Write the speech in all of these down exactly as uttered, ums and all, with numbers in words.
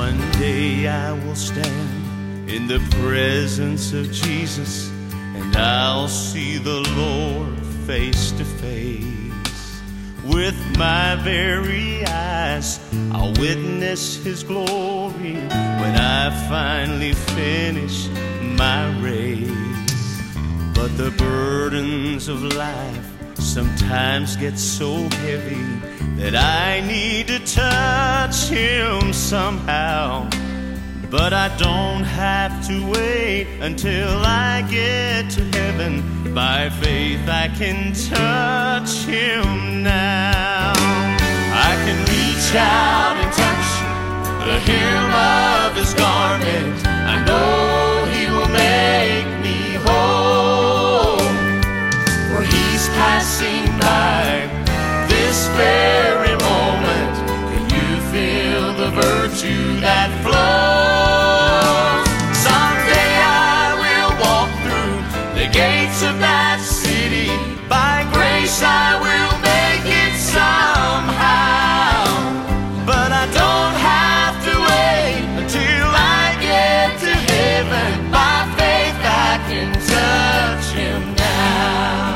One day I will stand in the presence of Jesus, and I'll see the Lord face to face. With my very eyes, I'll witness His glory when I finally finish my race. But the burdens of life sometimes get so heavy that I need to touch Him somehow. But I don't have to wait until I get to heaven. By faith I can touch Him now. I can reach out and touch the hem of His garment. I know He will make me whole, for He's passing by this very moment. Can you feel the virtue that flows? Someday I will walk through the gates of that city. By grace I will make it somehow. But I don't have to wait until I get to heaven. By faith I can touch Him now.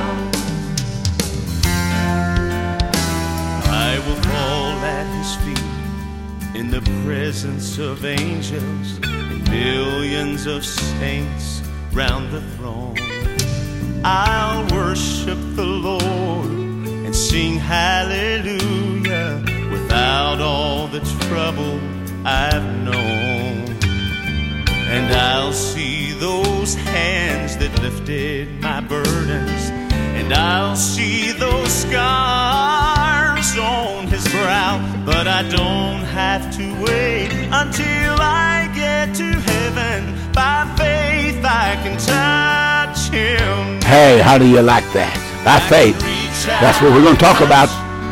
I will fall at His feet in the presence of angels and millions of saints round the throne. I'll worship the Lord and sing hallelujah without all the trouble I've known. And I'll see those hands that lifted my burdens, and I'll see those scars on His brow. But I don't have to wait until I get to heaven. By faith I can touch Him. Hey, how do you like that? By faith. That's what we're going to talk about.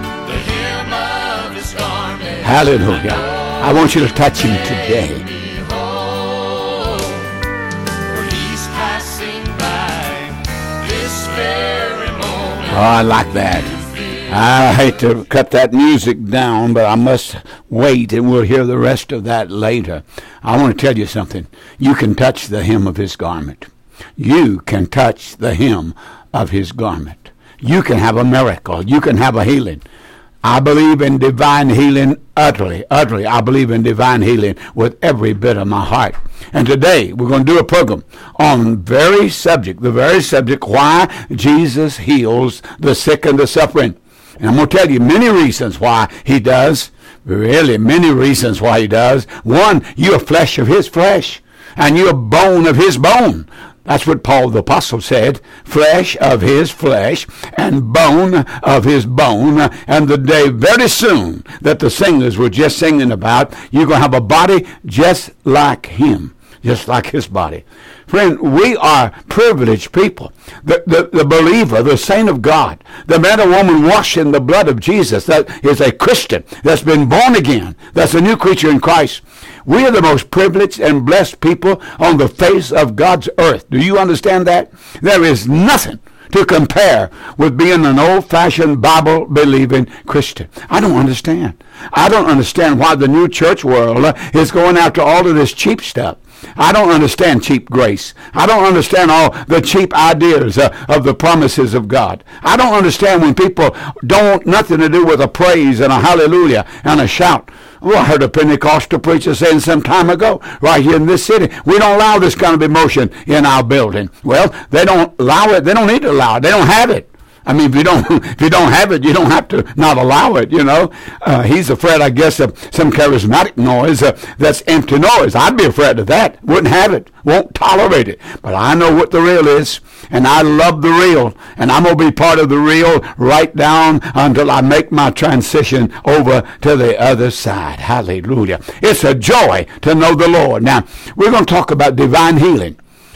Hallelujah. I want you to touch Him today. Oh, I like that. I hate to cut that music down, but I must wait, and we'll hear the rest of that later. I want to tell you something. You can touch the hem of His garment. You can touch the hem of His garment. You can have a miracle. You can have a healing. I believe in divine healing utterly, utterly. I believe in divine healing with every bit of my heart. And today we're going to do a program on the very subject, the very subject, why Jesus heals the sick and the suffering. And I'm going to tell you many reasons why He does. Really, many reasons why He does. One, you're flesh of His flesh, and you're bone of His bone. That's what Paul the Apostle said, flesh of His flesh and bone of His bone. And the day very soon that the singers were just singing about, you're going to have a body just like Him, just like His body. Friend, we are privileged people. The, the, the believer, the saint of God, the man or woman washed in the blood of Jesus, that is a Christian, that's been born again, that's a new creature in Christ. We are the most privileged and blessed people on the face of God's earth. Do you understand that? There is nothing to compare with being an old-fashioned Bible-believing Christian. I don't understand. I don't understand why the new church world is going after all of this cheap stuff. I don't understand cheap grace. I don't understand all the cheap ideas uh, of the promises of God. I don't understand when people don't want nothing to do with a praise and a hallelujah and a shout. Well, I heard a Pentecostal preacher saying some time ago, right here in this city, we don't allow this kind of emotion in our building. Well, they don't allow it. They don't need to allow it. They don't have it. I mean, if you don't, if you don't have it, you don't have to not allow it, you know. Uh, he's afraid, I guess, of some charismatic noise uh, that's empty noise. I'd be afraid of that. Wouldn't have it. Won't tolerate it. But I know what the real is, and I love the real, and I'm going to be part of the real right down until I make my transition over to the other side. Hallelujah. It's a joy to know the Lord. Now, we're going to talk about divine healing.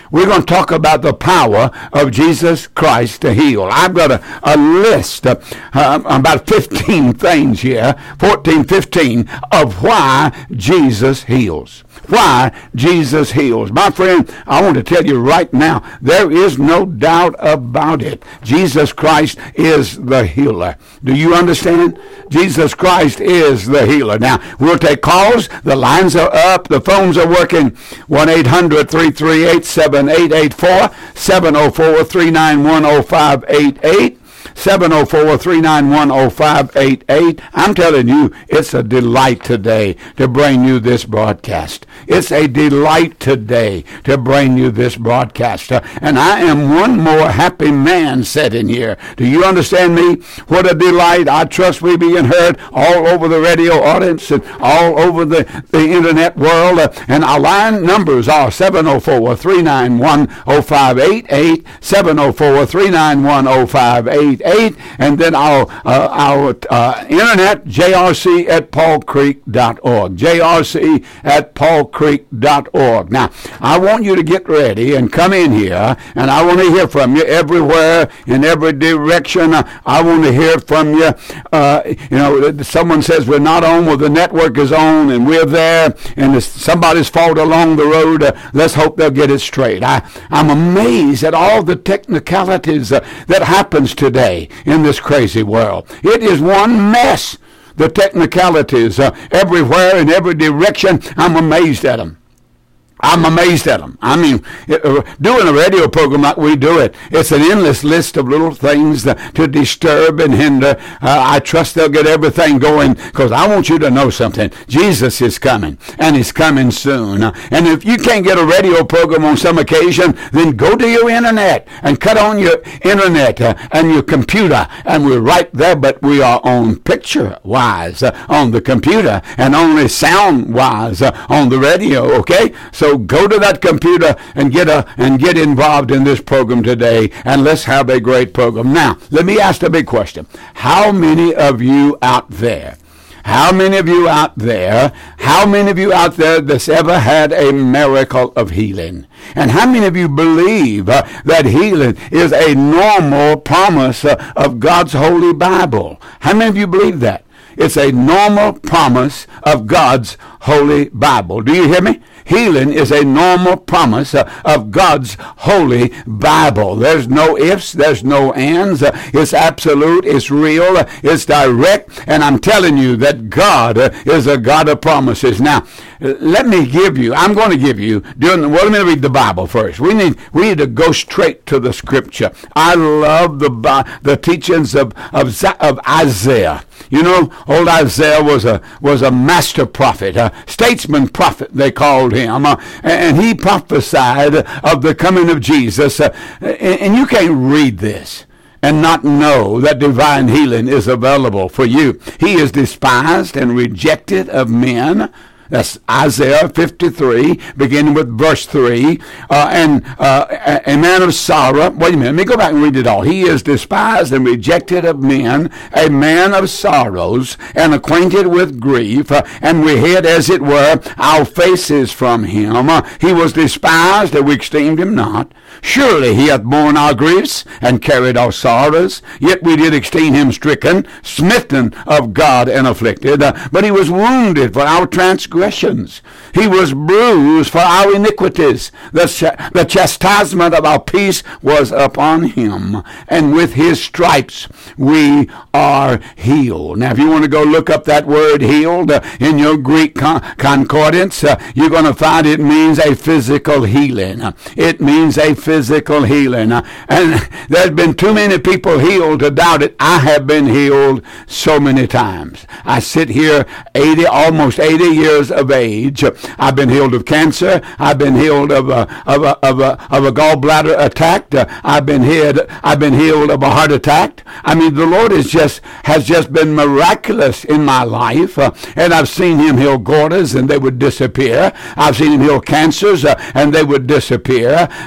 We're going to talk about the power of Jesus Christ to heal. I've got a, a list of uh, about fifteen things here, fourteen, fifteen, of why Jesus heals. Why Jesus heals. My friend, I want to tell you right now, there is no doubt about it. Jesus Christ is the healer. Do you understand? Jesus Christ is the healer. Now, we'll take calls. The lines are up. The phones are working. one eight hundred, three three eight, seven eight eight four, seven oh four, three nine one, oh five eight eight. seven oh four, three nine one, oh five eight eight. I'm telling you, it's a delight today to bring you this broadcast. It's a delight today to bring you this broadcast. Uh, and I am one more happy man sitting here. Do you understand me? What a delight. I trust we being heard all over the radio audience and all over the, the internet world. Uh, and our line numbers are seven oh four, three nine one, oh five eight eight, seven oh four, three nine one, oh five eight eight. And then our uh, our uh, internet, J R C at paul creek dot org. J R C at paul creek dot org. Now, I want you to get ready and come in here, and I want to hear from you everywhere, in every direction. I want to hear from you. Uh, you know, someone says we're not on, well, the network is on, and we're there, and if somebody's fault along the road, uh, let's hope they'll get it straight. I, I'm amazed at all the technicalities uh, that happens today in this crazy world. It is one mess. The technicalities uh, everywhere in every direction. I'm amazed at them. I'm amazed at them. I mean, it, uh, doing a radio program like we do it, it's an endless list of little things uh, to disturb and hinder. Uh, I trust they'll get everything going, because I want you to know something. Jesus is coming, and he's coming soon. Uh, and if you can't get a radio program on some occasion, then go to your internet and cut on your internet uh, and your computer, and we're right there, but we are on picture-wise uh, on the computer and only sound-wise uh, on the radio, okay? So So go to that computer and get a and get involved in this program today, and let's have a great program. Now, let me ask the big question. How many of you out there, how many of you out there, how many of you out there that's ever had a miracle of healing? And how many of you believe uh, that healing is a normal promise uh, of God's Holy Bible? How many of you believe that? It's a normal promise of God's Holy Bible. Do you hear me? Healing is a normal promise uh, of God's Holy Bible. There's no ifs, there's no ands. Uh, it's absolute, it's real, uh, it's direct, and I'm telling you that God uh, is a God of promises. Now, uh, let me give you, I'm going to give you, during the, well, let me read the Bible first. We need we need to go straight to the Scripture. I love the the teachings of, of, of Isaiah. You know, old Isaiah was a was a master prophet, a statesman prophet, they called him, uh, and he prophesied of the coming of Jesus. Uh, and, and you can't read this and not know that divine healing is available for you. He is despised and rejected of men. That's Isaiah fifty-three, beginning with verse three. Uh, and uh, a, a man of sorrow. Wait a minute, let me go back and read it all. He is despised and rejected of men, a man of sorrows, and acquainted with grief. Uh, and we hid, as it were, our faces from him. Uh, he was despised, and we esteemed him not. Surely he hath borne our griefs, and carried our sorrows. Yet we did esteem him stricken, smitten of God, and afflicted. Uh, but he was wounded for our transgressions. He was bruised for our iniquities. The, ch- the chastisement of our peace was upon him, and with his stripes we are healed. Now, if you want to go look up that word healed uh, in your Greek con- concordance, uh, you're going to find it means a physical healing. Uh, it means a physical healing. Uh, and there's been too many people healed to doubt it. I have been healed so many times. I sit here eighty, almost eighty years of age. I've been healed of cancer. I've been healed of a of a of a, of a gallbladder attack. I've been healed. I've been healed of a heart attack. I mean, the Lord is just has just been miraculous in my life, uh, and I've seen him heal goiters and they would disappear. I've seen him heal cancers uh, and they would disappear. I mean,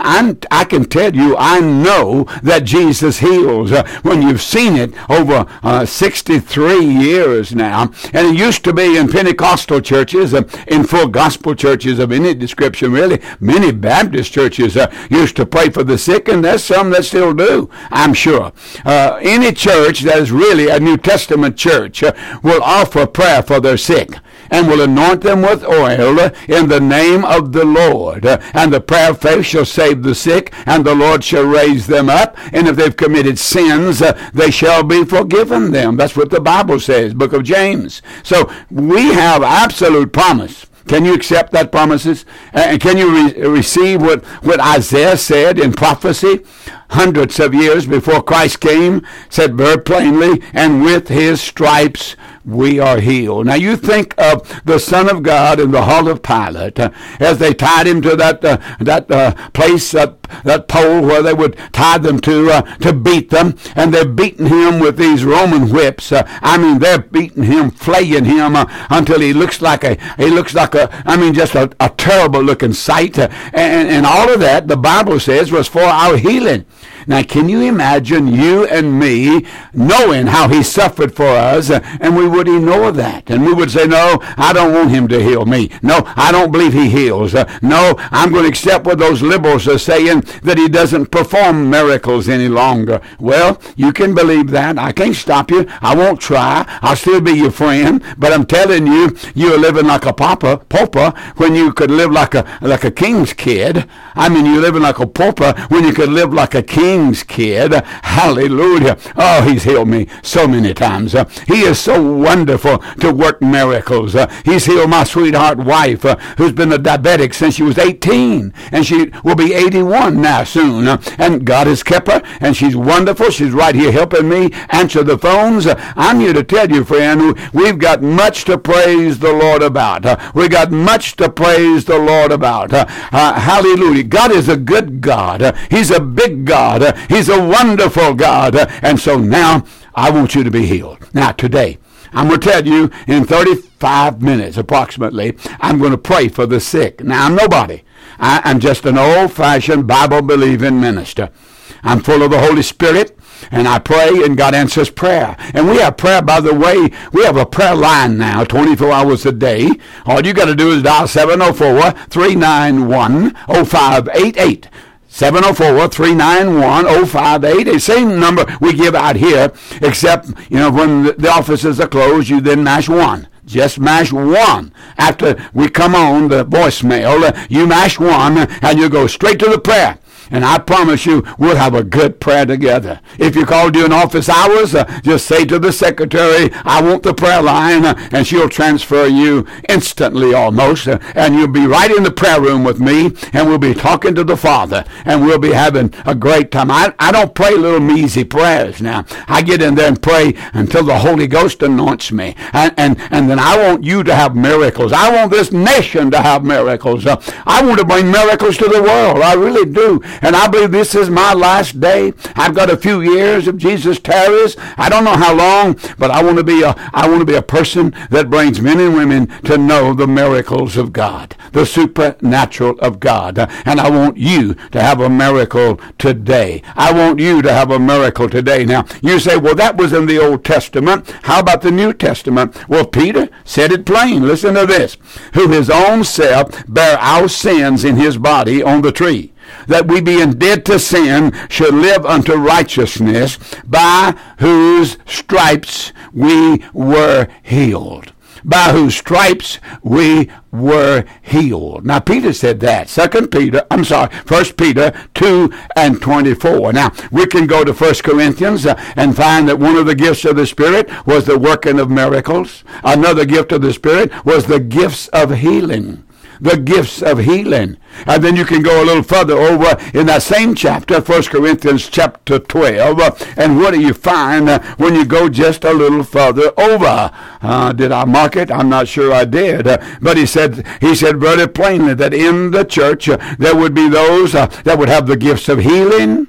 I'm, I can tell you, I know that Jesus heals uh, when you've seen it over uh, sixty-three years now. And it used to be in Pentecostal churches, uh, in full gospel churches of any description, really. Many Baptist churches uh, used to pray for the sick, and there's some that still do, I'm sure. Uh, any church that is really a New Testament church uh, will offer prayer for their sick and will anoint them with oil uh, in the name of the Lord. Uh, and the prayer of faith shall save the sick, and the Lord shall raise them up. And if they've committed sins, uh, they shall be forgiven them. That's what the Bible says, book of James. So we have absolute promise. Can you accept that promises? And can you re- receive what, what Isaiah said in prophecy? Hundreds of years before Christ came, said very plainly, and with his stripes we are healed. Now you think of the Son of God in the hall of Pilate, uh, as they tied him to that uh, that uh, place, uh, that pole where they would tie them to uh, to beat them, and they're beating him with these Roman whips. Uh, I mean, they're beating him, flaying him uh, until he looks like a he looks like a I mean, just a, a terrible looking sight. Uh, and and all of that, the Bible says, was for our healing. Now, can you imagine you and me knowing how he suffered for us, uh, and we would ignore that? And we would say, no, I don't want him to heal me. No, I don't believe he heals. Uh, no, I'm going to accept what those liberals are saying, that he doesn't perform miracles any longer. Well, you can believe that. I can't stop you. I won't try. I'll still be your friend. But I'm telling you, you're living like a pauper, pauper when you could live like a like a king's kid. I mean, you're living like a pauper when you could live like a king. Kid. Hallelujah. Oh, he's healed me so many times. Uh, he is so wonderful to work miracles. Uh, he's healed my sweetheart wife, uh, who's been a diabetic since she was eighteen, and she will be eighty-one now soon. Uh, and God has kept her, and she's wonderful. She's right here helping me answer the phones. Uh, I'm here to tell you, friend, we've got much to praise the Lord about. Uh, we got much to praise the Lord about. Uh, uh, hallelujah. God is a good God. Uh, he's a big God. Uh, he's a wonderful God. Uh, and so now I want you to be healed. Now today, I'm going to tell you in thirty-five minutes approximately, I'm going to pray for the sick. Now I'm nobody. I, I'm just an old-fashioned Bible-believing minister. I'm full of the Holy Spirit, and I pray, and God answers prayer. And we have prayer, by the way, we have a prayer line now, twenty-four hours a day. All you got to do is dial seven oh four, three nine one, oh five eight eight. seven oh four, three nine one, oh five eight eight. Same number we give out here, except, you know, when the offices are closed, you then mash one. Just mash one. After we come on the voicemail, you mash one, and you go straight to the prayer. And I promise you, we'll have a good prayer together. If you call during office hours, uh, just say to the secretary, I want the prayer line, uh, and she'll transfer you instantly almost. Uh, and you'll be right in the prayer room with me, and we'll be talking to the Father, and we'll be having a great time. I, I don't pray little measly prayers now. I get in there and pray until the Holy Ghost anoints me. And, and, and then I want you to have miracles. I want this nation to have miracles. Uh, I want to bring miracles to the world. I really do. And I believe this is my last day. I've got a few years if Jesus tarries. I don't know how long, but I want to be a I want to be a person that brings men and women to know the miracles of God, the supernatural of God. And I want you to have a miracle today. I want you to have a miracle today. Now, you say, well, that was in the Old Testament. How about the New Testament? Well, Peter said it plain. Listen to this. Who his own self bare our sins in his body on the tree, that we being dead to sin should live unto righteousness, by whose stripes we were healed. By whose stripes we were healed. Now Peter said that. Second Peter, I'm sorry, First Peter two and twenty-four. Now we can go to First Corinthians uh, and find that one of the gifts of the Spirit was the working of miracles. Another gift of the Spirit was the gifts of healing. The gifts of healing. And then you can go a little further over in that same chapter, First Corinthians chapter twelve. Uh, and what do you find uh, when you go just a little further over? Uh, did I mark it? I'm not sure I did. Uh, but he said, he said very plainly that in the church uh, there would be those uh, that would have the gifts of healing,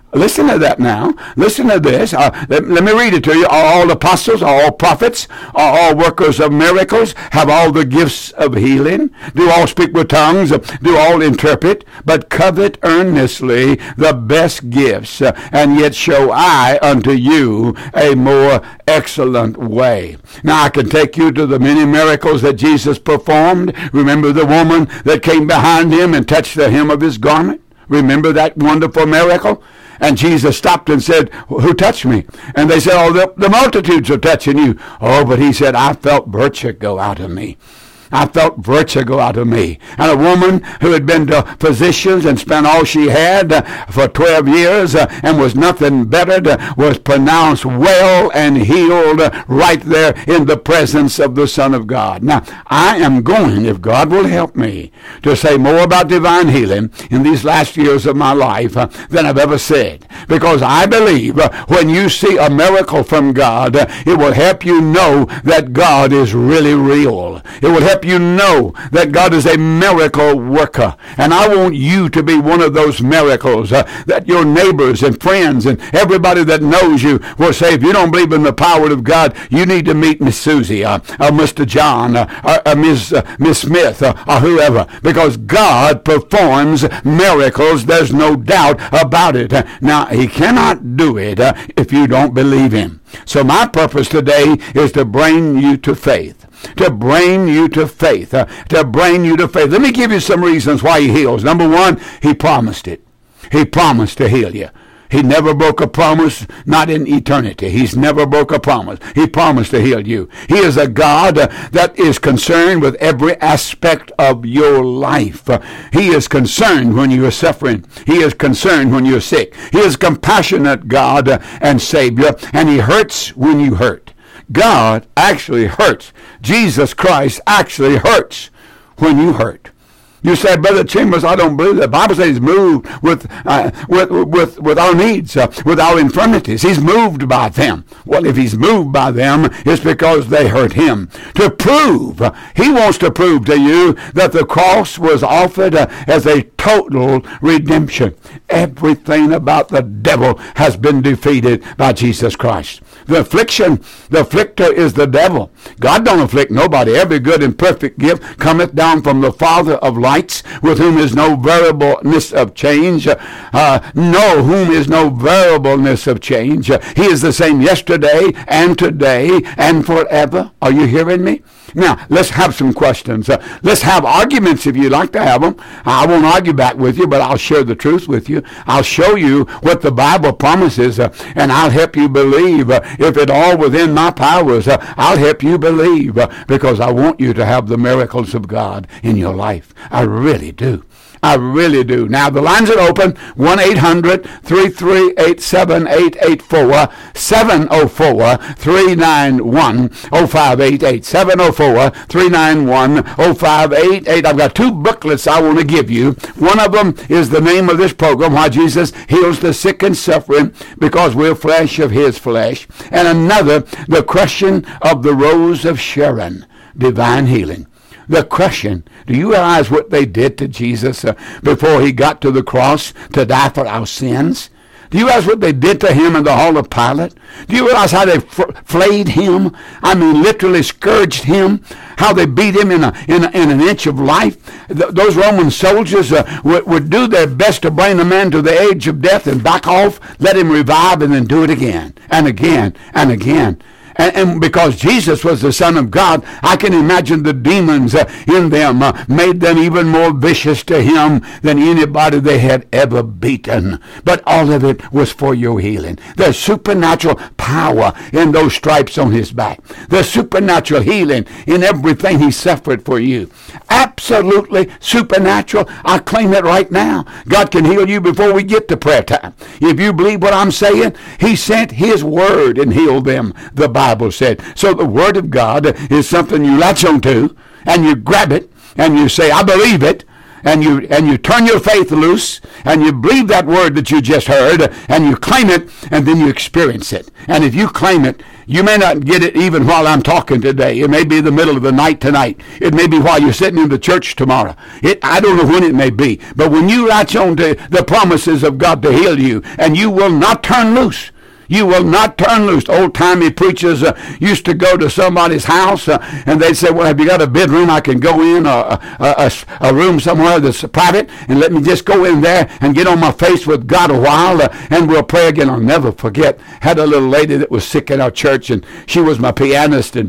Listen to that now. Listen to this. Uh, let, let me read it to you. Are all apostles, are all prophets, are all workers of miracles, have all the gifts of healing? Do all speak with tongues? Do all interpret? But covet earnestly the best gifts, uh, and yet show I unto you a more excellent way. Now I can take you to the many miracles that Jesus performed. Remember the woman that came behind him and touched the hem of his garment? Remember that wonderful miracle? And Jesus stopped and said, who touched me? And they said, oh, the, the multitudes are touching you. Oh, but he said, I felt virtue go out of me. I felt virtue go out of me. And a woman who had been to physicians and spent all she had uh, for twelve years uh, and was nothing bettered, uh, was pronounced well and healed uh, right there in the presence of the Son of God. Now, I am going, if God will help me, to say more about divine healing in these last years of my life uh, than I've ever said. Because I believe uh, when you see a miracle from God, uh, it will help you know that God is really real. It will help you know that God is a miracle worker. And I want you to be one of those miracles uh, that your neighbors and friends and everybody that knows you will say, if you don't believe in the power of God, you need to meet Miss Susie uh, or Mister John uh, or, or Miss Uh, Miss Smith uh, or whoever, because God performs miracles. There's no doubt about it. Uh, now, he cannot do it uh, if you don't believe him. So my purpose today is to bring you to faith. To bring you to faith. Uh, to bring you to faith. Let me give you some reasons why he heals. Number one, he promised it. He promised to heal you. He never broke a promise, not in eternity. He's never broke a promise. He promised to heal you. He is a God uh, that is concerned with every aspect of your life. Uh, he is concerned when you are suffering. He is concerned when you're sick. He is a compassionate God uh, and Savior, and he hurts when you hurt. God actually hurts. Jesus Christ actually hurts when you hurt. You say, Brother Chambers, I don't believe that. The Bible says he's moved with, uh, with, with, with our needs, uh, with our infirmities. He's moved by them. Well, if he's moved by them, it's because they hurt him. To prove, uh, he wants to prove to you that the cross was offered uh, as a total redemption. Everything about the devil has been defeated by Jesus Christ. The affliction, the afflictor is the devil. God don't afflict nobody. Every good and perfect gift cometh down from the Father of lights, with whom is no variableness of change. Uh, no, whom is no variableness of change. Uh, he is the same yesterday and today and forever. Are you hearing me? Now, let's have some questions. Uh, let's have arguments if you'd like to have them. I won't argue back with you, but I'll share the truth with you. I'll show you what the Bible promises, uh, and I'll help you believe. Uh, if it all within my powers, uh, I'll help you believe, uh, because I want you to have the miracles of God in your life. I really do. I really do. Now, the lines are open. one eight hundred three three eight seven eight eight four, seven oh four three nine one oh five eight eight, seven oh four three nine one oh five eight eight. I've got two booklets I want to give you. One of them is the name of this program, Why Jesus Heals the Sick and Suffering, because we're flesh of his flesh. And another, The Crushing of the Rose of Sharon, Divine Healing. The crushing. Do you realize what they did to Jesus uh, before he got to the cross to die for our sins? Do you realize what they did to him in the hall of Pilate? Do you realize how they f- flayed him? I mean, literally scourged him. How they beat him in, a, in, a, in an inch of life. Th- those Roman soldiers uh, would, would do their best to bring the man to the edge of death and back off, let him revive, and then do it again and again and again. And, and because Jesus was the Son of God, I can imagine the demons uh, in them uh, made them even more vicious to him than anybody they had ever beaten. But all of it was for your healing. There's supernatural power in those stripes on his back. There's supernatural healing in everything he suffered for you. Absolutely supernatural. I claim it right now. God can heal you before we get to prayer time. If you believe what I'm saying, he sent his word and healed them, the Bible said. So the word of God is something you latch onto and you grab it and you say, I believe it. And you and you turn your faith loose and you believe that word that you just heard and you claim it and then you experience it. And if you claim it, You may not get it even while I'm talking today. It may be the middle of the night tonight. It may be while you're sitting in the church tomorrow. It, I don't know when it may be. But when you latch on to the promises of God to heal you, and you will not turn loose, you will not turn loose. Old-timey preachers uh, used to go to somebody's house, uh, and they'd say, well, have you got a bedroom I can go in, or a, a, a, a room somewhere that's private, and let me just go in there and get on my face with God a while, uh, and we'll pray again. I'll never forget, had a little lady that was sick in our church, and she was my pianist, and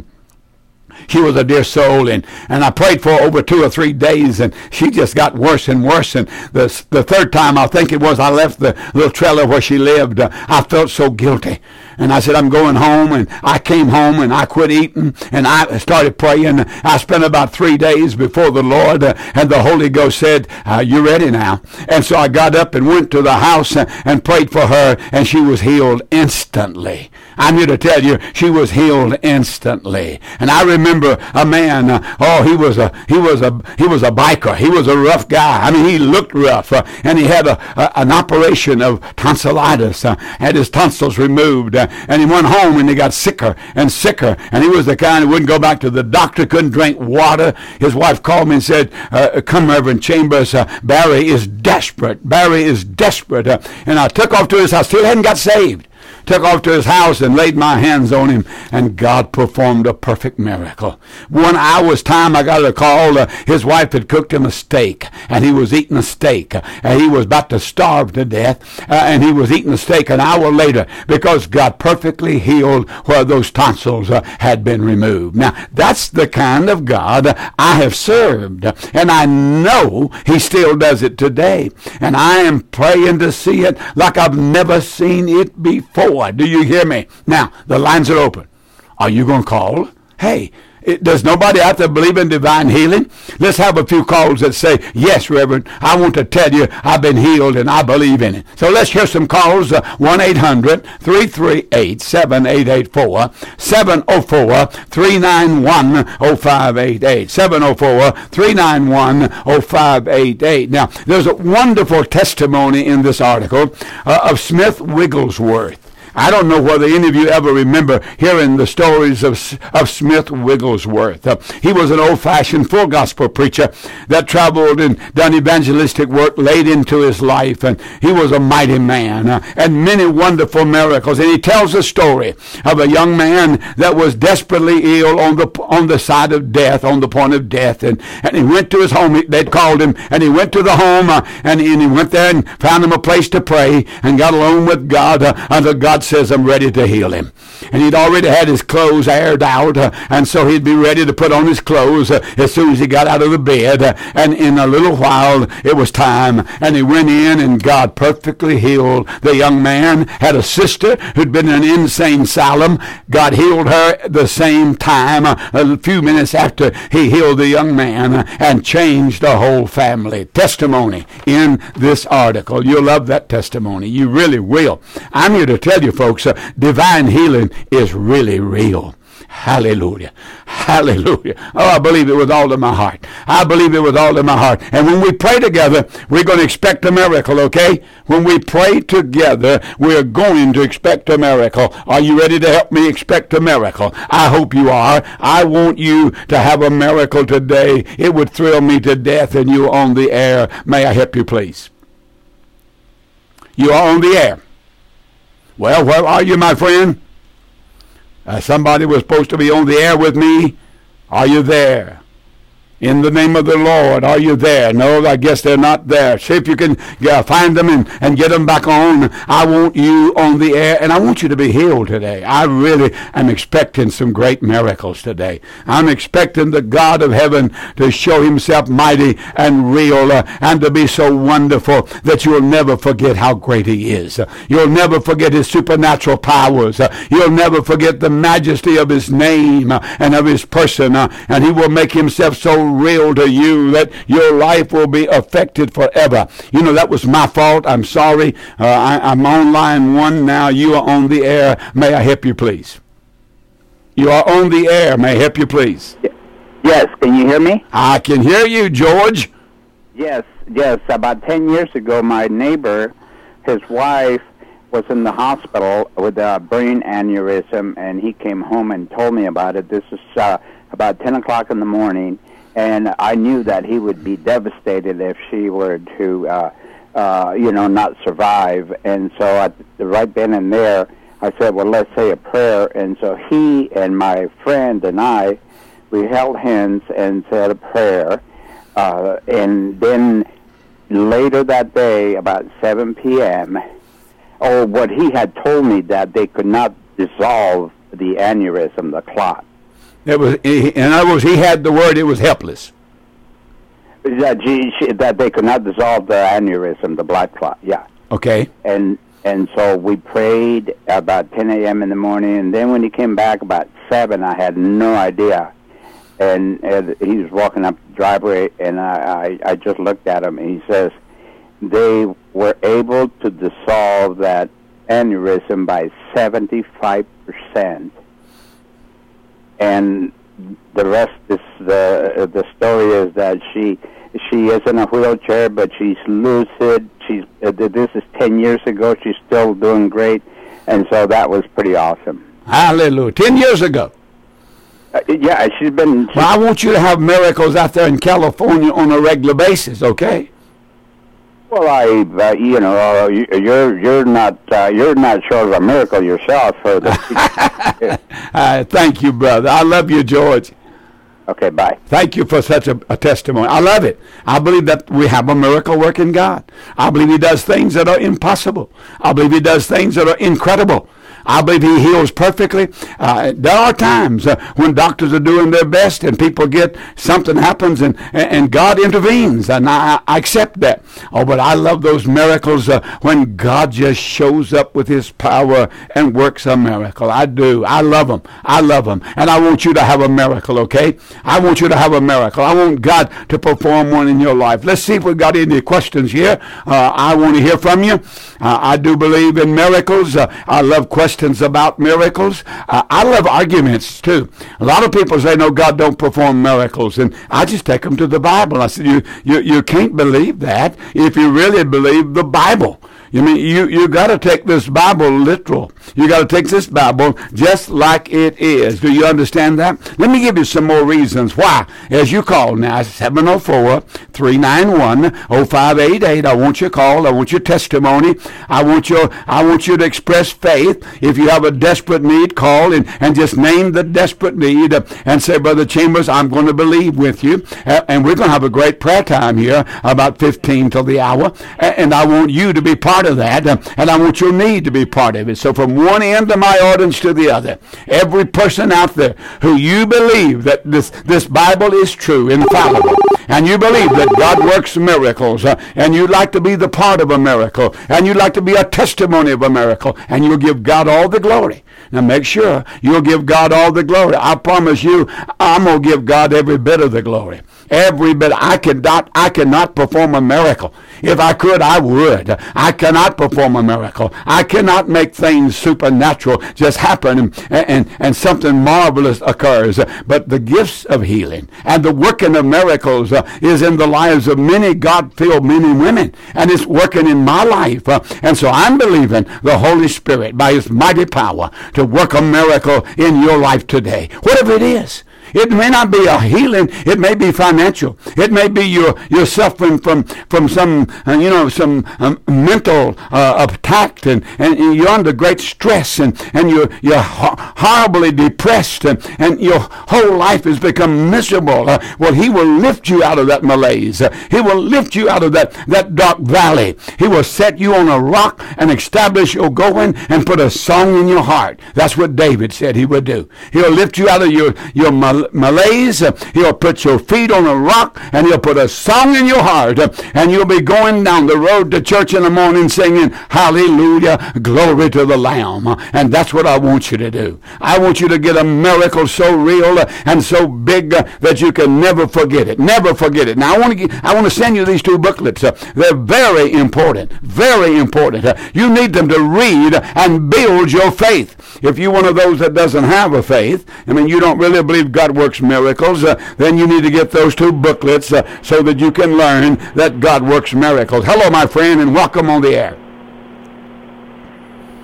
she was a dear soul, and, and I prayed for her over two or three days, and she just got worse and worse. And the the third time, I think it was, I left the little trailer where she lived. Uh, I felt so guilty. And I said, I'm going home. And I came home, and I quit eating, and I started praying. I spent about three days before the Lord, uh, and the Holy Ghost said, uh, you're ready now. And so I got up and went to the house uh, and prayed for her, and she was healed instantly. I'm here to tell you, she was healed instantly. And I remember a man, uh, oh, he was a he was a he was a biker. He was a rough guy. I mean, he looked rough, uh, and he had a, a an operation of tonsillitis, uh, had his tonsils removed, uh, and he went home and he got sicker and sicker. And he was the kind who wouldn't go back to the doctor, couldn't drink water. His wife called me and said, uh, "Come, Reverend Chambers, uh, Barry is desperate. Barry is desperate." Uh, and I took off to his house. Still hadn't got saved. Took off to his house and laid my hands on him, and God performed a perfect miracle. One hour's time, I got a call. Uh, his wife had cooked him a steak, and he was eating a steak, uh, and he was about to starve to death, uh, and he was eating a steak an hour later because God perfectly healed where those tonsils uh, had been removed. Now, that's the kind of God I have served, and I know he still does it today, and I am praying to see it like I've never seen it before. Do you hear me? Now, the lines are open. Are you going to call? Hey, it, does nobody out there believe in divine healing? Let's have a few calls that say, yes, Reverend, I want to tell you I've been healed and I believe in it. So let's hear some calls. Uh, one eight hundred three three eight seven eight eight four, seven oh four three nine one oh five eight eight, seven oh four three nine one oh five eight eight. Now, there's a wonderful testimony in this article uh, of Smith Wigglesworth. I don't know whether any of you ever remember hearing the stories of, of Smith Wigglesworth. Uh, he was an old-fashioned full gospel preacher that traveled and done evangelistic work late into his life, and he was a mighty man uh, and many wonderful miracles. And he tells a story of a young man that was desperately ill on the on the side of death, on the point of death, and, and he went to his home. They'd called him, and he went to the home, uh, and, and he went there and found him a place to pray and got alone with God uh, until God says, I'm ready to heal him. And he'd already had his clothes aired out, uh, and so he'd be ready to put on his clothes uh, as soon as he got out of the bed. Uh, and in a little while, it was time, and he went in, and God perfectly healed the young man. Had a sister who'd been in an insane asylum. God healed her at the same time, uh, a few minutes after he healed the young man, uh, and changed the whole family. Testimony in this article. You'll love that testimony. You really will. I'm here to tell you, folks, uh, divine healing is really real. Hallelujah. Hallelujah. Oh, I believe it with all of my heart. I believe it with all of my heart. And when we pray together, we're going to expect a miracle, okay? When we pray together, we're going to expect a miracle. Are you ready to help me expect a miracle? I hope you are. I want you to have a miracle today. It would thrill me to death, and you're on the air. May I help you, please? You are on the air. Well, where are you, my friend? Uh, somebody was supposed to be on the air with me. Are you there? In the name of the Lord, are you there? No, I guess they're not there. See if you can uh, find them and, and get them back on. I want you on the air, and I want you to be healed today. I really am expecting some great miracles today. I'm expecting the God of heaven to show himself mighty and real uh, and to be so wonderful that you'll never forget how great he is. Uh, you'll never forget his supernatural powers. Uh, you'll never forget the majesty of his name uh, and of his person, uh, and he will make himself so real to you that your life will be affected forever. You know, that was my fault. I'm sorry. Uh, I, I'm on line one now. You are on the air. May I help you, please? You are on the air. May I help you, please? Yes. Can you hear me? I can hear you, George. Yes. Yes. About ten years ago, my neighbor, his wife, was in the hospital with a brain aneurysm, and he came home and told me about it. This is uh, about ten o'clock in the morning, and I knew that he would be devastated if she were to, uh, uh, you know, not survive. And so at the right then and there, I said, well, let's say a prayer. And so he and my friend and I, we held hands and said a prayer. Uh, and then later that day, about seven p.m., or what he had told me, that they could not dissolve the aneurysm, the clot. It was, in other words, he had the word, it was helpless. That, that they could not dissolve the aneurysm, the blood clot, yeah. Okay. And and so we prayed about ten a.m. in the morning, and then when he came back about seven, I had no idea. And, and he was walking up the driveway, and I, I, I just looked at him, and he says, they were able to dissolve that aneurysm by seventy-five percent. And the rest is the the story is that she she is in a wheelchair, but she's lucid. She's uh, this is ten years ago. She's still doing great, and so that was pretty awesome. Hallelujah! Ten years ago. Uh, yeah, she's been. She's, well, I want you to have miracles out there in California on a regular basis. Okay. Well, I, uh, you know, uh, you're you're not uh, you're not short of a miracle yourself. For the uh, thank you, brother. I love you, George. Okay, bye. Thank you for such a, a testimony. I love it. I believe that we have a miracle working God. I believe He does things that are impossible. I believe He does things that are incredible. I believe He heals perfectly. Uh, there are times uh, when doctors are doing their best and people get, something happens and, and God intervenes, and I, I accept that. Oh, but I love those miracles uh, when God just shows up with His power and works a miracle. I do. I love them. I love them. And I want you to have a miracle, okay? I want you to have a miracle. I want God to perform one in your life. Let's see if we've got any questions here. Uh, I want to hear from you. Uh, I do believe in miracles. Uh, I love questions about miracles. Uh, I love arguments too. A lot of people say, no, God don't perform miracles. And I just take them to the Bible. I said, you, you, you can't believe that if you really believe the Bible. You mean you you got to take this Bible literal. You got to take this Bible just like it is. Do you understand that? Let me give you some more reasons why. As you call now, seven oh four, three nine one, oh five eight eight. I want your call. I want your testimony. I want your I want you to express faith. If you have a desperate need, call and, and just name the desperate need and say, Brother Chambers, I'm going to believe with you. And we're going to have a great prayer time here about fifteen till the hour. And I want you to be part of that, uh, and I want your need to be part of it. So from one end of my audience to the other, every person out there who you believe that this, this Bible is true, infallible, and you believe that God works miracles, uh, and you'd like to be the part of a miracle, and you'd like to be a testimony of a miracle, and you'll give God all the glory. Now make sure you'll give God all the glory. I promise you, I'm going to give God every bit of the glory. Every bit. I cannot, I cannot perform a miracle. If I could, I would. I cannot perform a miracle. I cannot make things supernatural just happen and, and, and something marvelous occurs. But the gifts of healing and the working of miracles uh, is in the lives of many God-filled men and women. And it's working in my life. Uh, and so I'm believing the Holy Spirit by His mighty power to work a miracle in your life today. Whatever it is. It may not be a healing. It may be financial. It may be you're, you're suffering from, from some, uh, you know, some um, mental uh, attack, and, and you're under great stress, and, and you're, you're ho- horribly depressed, and, and your whole life has become miserable. Uh, well, He will lift you out of that malaise. Uh, he will lift you out of that, that dark valley. He will set you on a rock and establish your going and put a song in your heart. That's what David said He would do. He'll lift you out of your, your malaise. malaise. He'll put your feet on a rock, and He'll put a song in your heart, and you'll be going down the road to church in the morning singing, hallelujah, glory to the Lamb. And that's what I want you to do. I want you to get a miracle so real and so big that you can never forget it. Never forget it. Now, I want to get, I want to send you these two booklets. They're very important. Very important. You need them to read and build your faith. If you're one of those that doesn't have a faith, I mean, you don't really believe God works miracles, uh, then you need to get those two booklets uh, so that you can learn that God works miracles. Hello, my friend, and welcome on the air.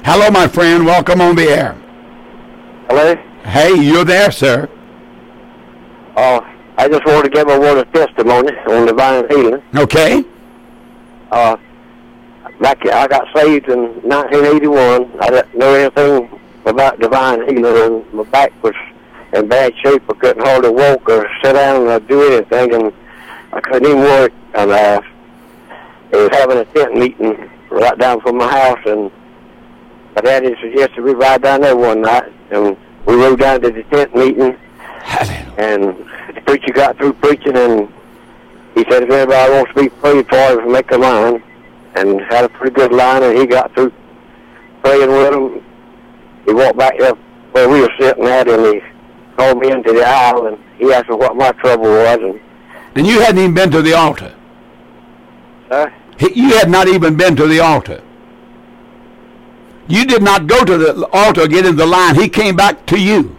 Hello, my friend. Welcome on the air. Hello? Hey, you're there, sir. Uh, I just wanted to give a word of testimony on divine healing. Okay. Uh, back I got saved in nineteen eighty-one. I didn't know anything about divine healing, and my back was in bad shape. I couldn't hardly walk or sit down or do anything, and I couldn't even work. And uh, I was having a tent meeting right down from my house, and my daddy suggested we ride down there one night, and we rode down to the tent meeting. And the preacher got through preaching, and he said if anybody wants to be prayed for, make a line. And had a pretty good line, and he got through praying with him. He walked back up where we were sitting at, and he called me into the aisle, and he asked me what my trouble was. And, and you hadn't even been to the altar? Huh? You had not even been to the altar. You did not go to the altar, get in the line. He came back to you.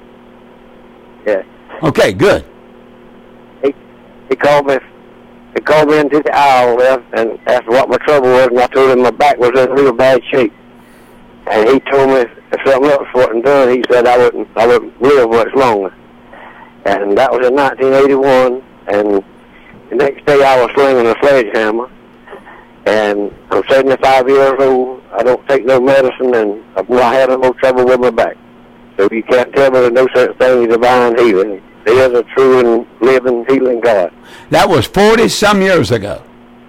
Yeah. Okay, good. He he called me. He called me into the aisle there and asked what my trouble was, and I told him my back was in real bad shape. And he told me if something else wasn't done, he said I wouldn't I wouldn't live much longer. And that was in nineteen eighty-one. And the next day I was slinging a sledgehammer. And I'm seventy-five years old. I don't take no medicine, and I've not had no trouble with my back. So you can't tell me there's no such thing as divine healing. He is a true and living, healing God. That was forty-some years ago.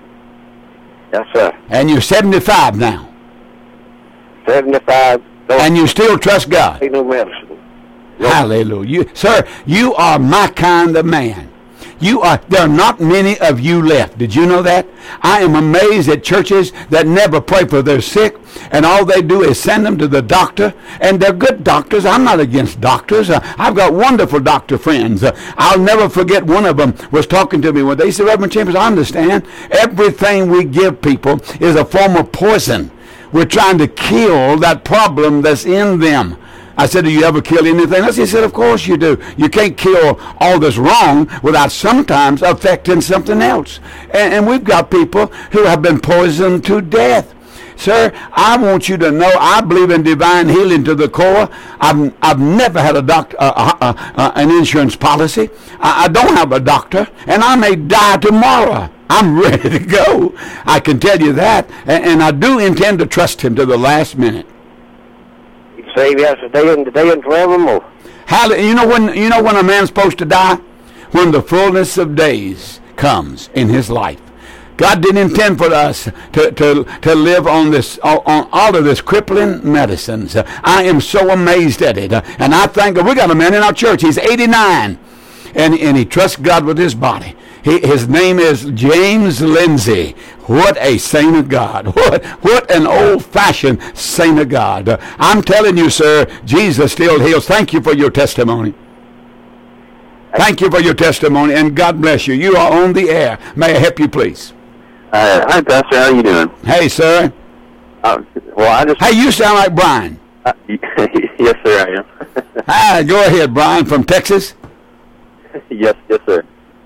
Yes, sir. And you're seventy-five now. seventy-five. And you still trust God. Take no medicine. Nope. Hallelujah. You, sir, you are my kind of man. You are. There are not many of you left. Did you know that? I am amazed at churches that never pray for their sick, and all they do is send them to the doctor, and they're good doctors. I'm not against doctors. Uh, I've got wonderful doctor friends. Uh, I'll never forget one of them was talking to me one day. He said, Reverend Chambers, I understand everything we give people is a form of poison. We're trying to kill that problem that's in them. I said, do you ever kill anything else? He said, of course you do. You can't kill all that's wrong without sometimes affecting something else. And, and we've got people who have been poisoned to death. Sir, I want you to know I believe in divine healing to the core. I've, I've never had a doctor, uh, uh, uh, an insurance policy. I, I don't have a doctor, and I may die tomorrow. I'm ready to go. I can tell you that. And, and I do intend to trust him to the last minute. Save us today and today and forevermore. Hallelujah. You know when you know when a man's supposed to die? When the fullness of days comes in his life. God didn't intend for us to, to, to live on this on all of this crippling medicines. I am so amazed at it. And I thank God. We got a man in our church. He's eighty-nine. And, and he trusts God with his body. He, his name is James Lindsay. What a saint of God. What, what an old-fashioned saint of God. Uh, I'm telling you, sir, Jesus still heals. Thank you for your testimony. Thank you for your testimony, and God bless you. You are on the air. May I help you, please? Uh, hi, Pastor. How are you doing? Hey, sir. Uh, well, I just... Hey, you sound like Brian. Uh, yes, sir, I am. Hi, go ahead, Brian, from Texas. Yes, yes, sir.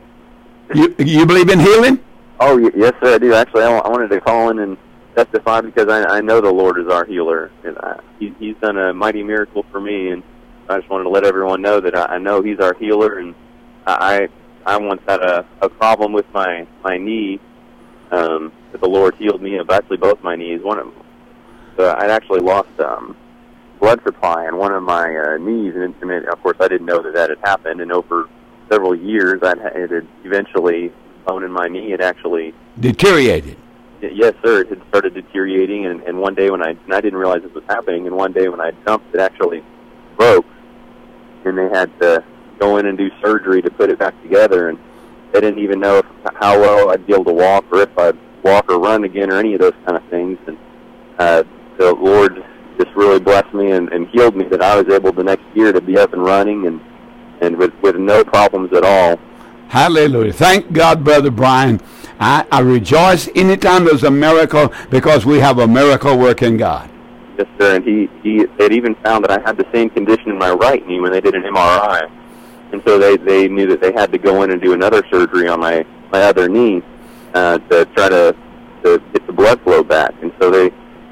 You you believe in healing? Oh, yes, sir, I do. Actually, I, I wanted to call in and testify because I, I know the Lord is our healer. And I, he, he's done a mighty miracle for me, and I just wanted to let everyone know that I, I know he's our healer. And I I once had a, a problem with my, my knee um, that the Lord healed me of, actually both my knees. One of them. So I'd actually lost um, blood supply in one of my uh, knees, and, and of course I didn't know that that had happened, and over several years, I it had eventually, bone in my knee had actually deteriorated. Yes, sir. It had started deteriorating, and, and one day when I and I didn't realize this was happening, and one day when I jumped, it actually broke, and they had to go in and do surgery to put it back together, and they didn't even know if, how well I'd be able to walk, or if I'd walk or run again, or any of those kind of things. And uh, the Lord just really blessed me and, and healed me that I was able the next year to be up and running and. and with, with no problems at all. Hallelujah. Thank God, Brother Brian. I, I rejoice anytime there's a miracle because we have a miracle working God. Yes, sir. And he, he had even found that I had the same condition in my right knee when they did an M R I. And so they, they knew that they had to go in and do another surgery on my, my other knee uh, to try to, to get the blood flow back. And so they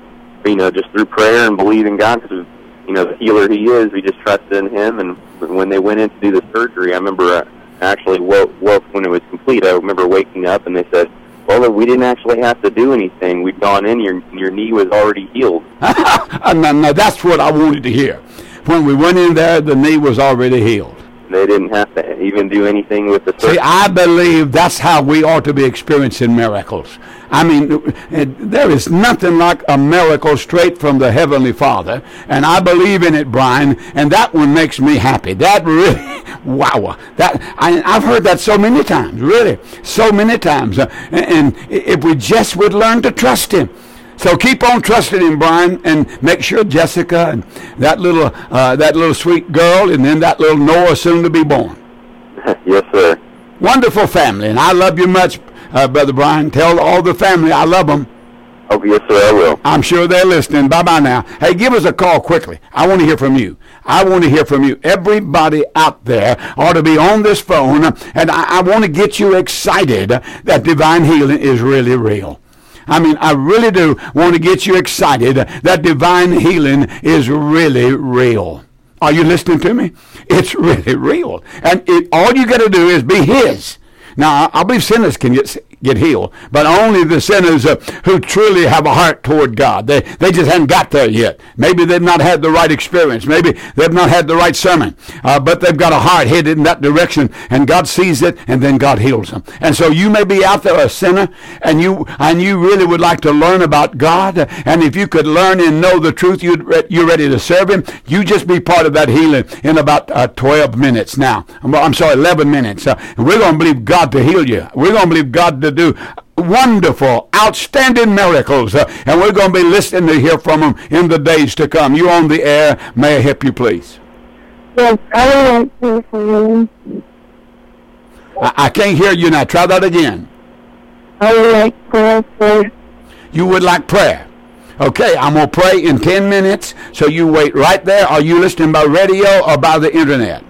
you know, just through prayer and believing God, because, you know, the healer He is, we just trusted in Him. And when they went in to do the surgery, I remember I actually woke, woke when it was complete. I remember waking up and they said, well, we didn't actually have to do anything. We'd gone in, your your knee was already healed. now, now, that's what I wanted to hear. When we went in there, the knee was already healed. They didn't have to even do anything with the surgery. See, I believe that's how we ought to be experiencing miracles. I mean, there is nothing like a miracle straight from the Heavenly Father, and I believe in it, Brian, and that one makes me happy. That really, wow, that I, I've heard that so many times, really, so many times. Uh, and if we just would learn to trust Him. So keep on trusting Him, Brian, and make sure Jessica and that little uh, that little sweet girl, and then that little Noah soon to be born. Yes, sir. Wonderful family, and I love you much, uh, Brother Brian. Tell all the family I love them. Oh, yes, sir, I will. I'm sure they're listening. Bye-bye now. Hey, give us a call quickly. I want to hear from you. I want to hear from you. Everybody out there ought to be on this phone, and I, I want to get you excited that divine healing is really real. I mean, I really do want to get you excited that divine healing is really real. Are you listening to me? It's really real. And it, all you got to do is be His. Now, I believe sinners can get get healed, but only the sinners uh, who truly have a heart toward God. They they just haven't got there yet. Maybe they've not had the right experience. Maybe they've not had the right sermon, uh, but they've got a heart headed in that direction, and God sees it, and then God heals them. And so you may be out there a sinner, and you and you really would like to learn about God, and if you could learn and know the truth, you'd, you're ready to serve Him. You just be part of that healing in about uh, twelve minutes now. I'm, I'm sorry, eleven minutes. Uh, and we're going to believe God to heal you. We're going to believe God to do wonderful, outstanding miracles, uh, and we're going to be listening to hear from Him in the days to come. You on the air? May I help you, please? Yes, I would like to hear from you. I, I can't hear you now. Try that again. I would like prayer, please. You would like prayer? Okay, I'm going to pray in ten minutes, so you wait right there. Are you listening by radio or by the internet?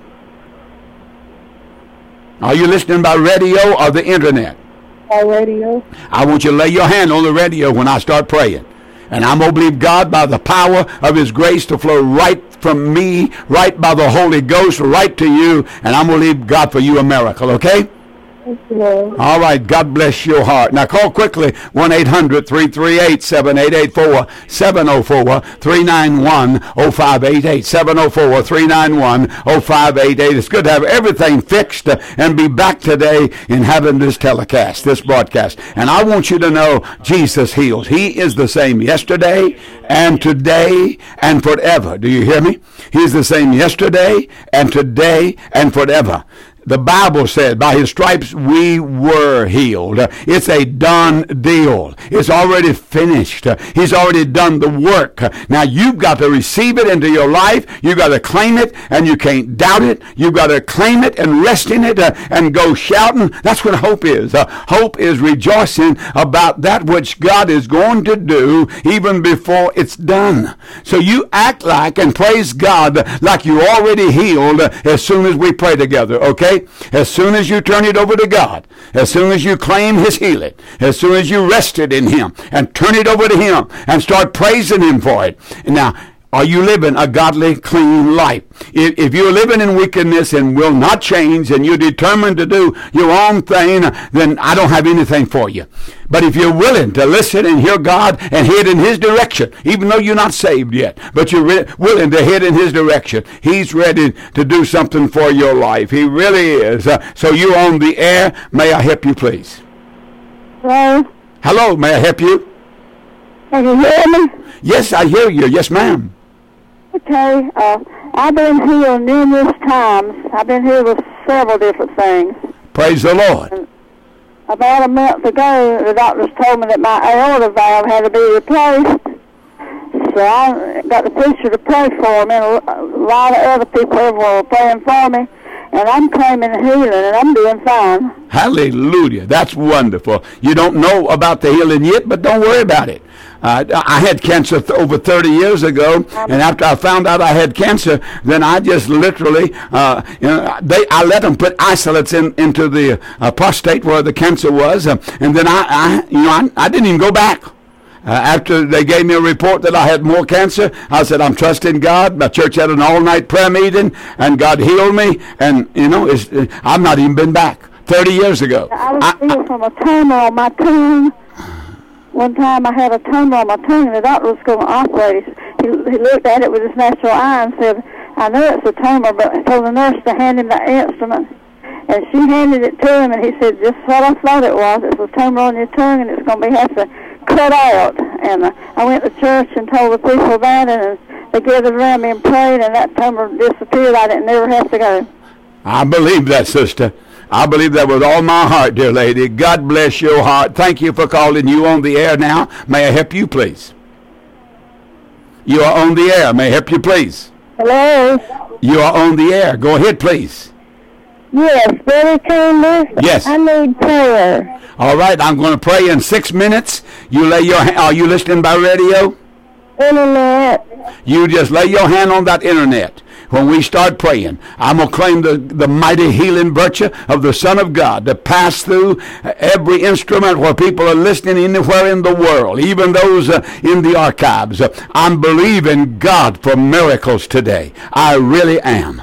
Are you listening by radio or the internet? By radio. I want you to lay your hand on the radio when I start praying. And I'm going to believe God by the power of His grace to flow right from me, right by the Holy Ghost, right to you. And I'm going to believe God for you a miracle, okay? Thank you, Lord. All right, God bless your heart. Now call quickly, one eight hundred three three eight seven eight eight four, seven oh four three nine one oh five eight eight, seven oh four three nine one oh five eight eight. It's good to have everything fixed and be back today in having this telecast, this broadcast. And I want you to know Jesus heals. He is the same yesterday and today and forever. Do you hear me? He's the same yesterday and today and forever. The Bible said, by His stripes we were healed. It's a done deal. It's already finished. He's already done the work. Now you've got to receive it into your life. You've got to claim it, and you can't doubt it. You've got to claim it and rest in it uh, and go shouting. That's what hope is. Uh, hope is rejoicing about that which God is going to do even before it's done. So you act like and praise God like you're already healed as soon as we pray together, okay? As soon as you turn it over to God, as soon as you claim His healing, as soon as you rested in Him and turn it over to Him and start praising Him for it. Now, are you living a godly, clean life? If, if you're living in wickedness and will not change and you're determined to do your own thing, then I don't have anything for you. But if you're willing to listen and hear God and head in His direction, even though you're not saved yet, but you're re- willing to head in His direction, He's ready to do something for your life. He really is. Uh, so you're on the air. May I help you, please? Hello? Hello, may I help you? Can you hear me? Yes, I hear you. Yes, ma'am. Okay, uh, I've been healed numerous times. I've been healed with several different things. Praise the Lord. About a month ago, the doctors told me that my aorta valve had to be replaced. So I got the preacher to pray for me, and a lot of other people were praying for me. And I'm claiming healing, and I'm doing fine. Hallelujah. That's wonderful. You don't know about the healing yet, but don't worry about it. Uh, I had cancer th- over thirty years ago, and after I found out I had cancer, then I just literally, uh, you know, they, I let them put isolates in, into the uh, prostate where the cancer was, uh, and then I, I you know, I, I didn't even go back. after they gave me a report that I had more cancer, I said, I'm trusting God. My church had an all-night prayer meeting, and God healed me. And, you know, it's, I've not even been back. thirty years ago. I was I, healed from a tumor on my tongue. One time I had a tumor on my tongue, and the doctor was going to operate. He, he looked at it with his natural eye and said, I know it's a tumor, but I told the nurse to hand him that instrument. And she handed it to him, and he said, just what I thought it was. It's a tumor on your tongue, and it's going to be have to cut out. And uh, I went to church and told the people that, and uh, they gathered around me and prayed, and that tumor disappeared. I didn't never have to go. I believe that, sister. I believe that with all my heart, dear lady. God bless your heart. Thank you for calling. You on the air now. May I help you, please? You are on the air. May I help you, please? Hello? You are on the air. Go ahead, please. Yes, Brother Chambers. Yes. I need prayer. All right, I'm going to pray in six minutes. You lay your hand. Are you listening by radio? Internet. You just lay your hand on that internet. When we start praying, I'm going to claim the, the mighty healing virtue of the Son of God to pass through every instrument where people are listening anywhere in the world, even those uh, in the archives. Uh, I'm believing God for miracles today. I really am.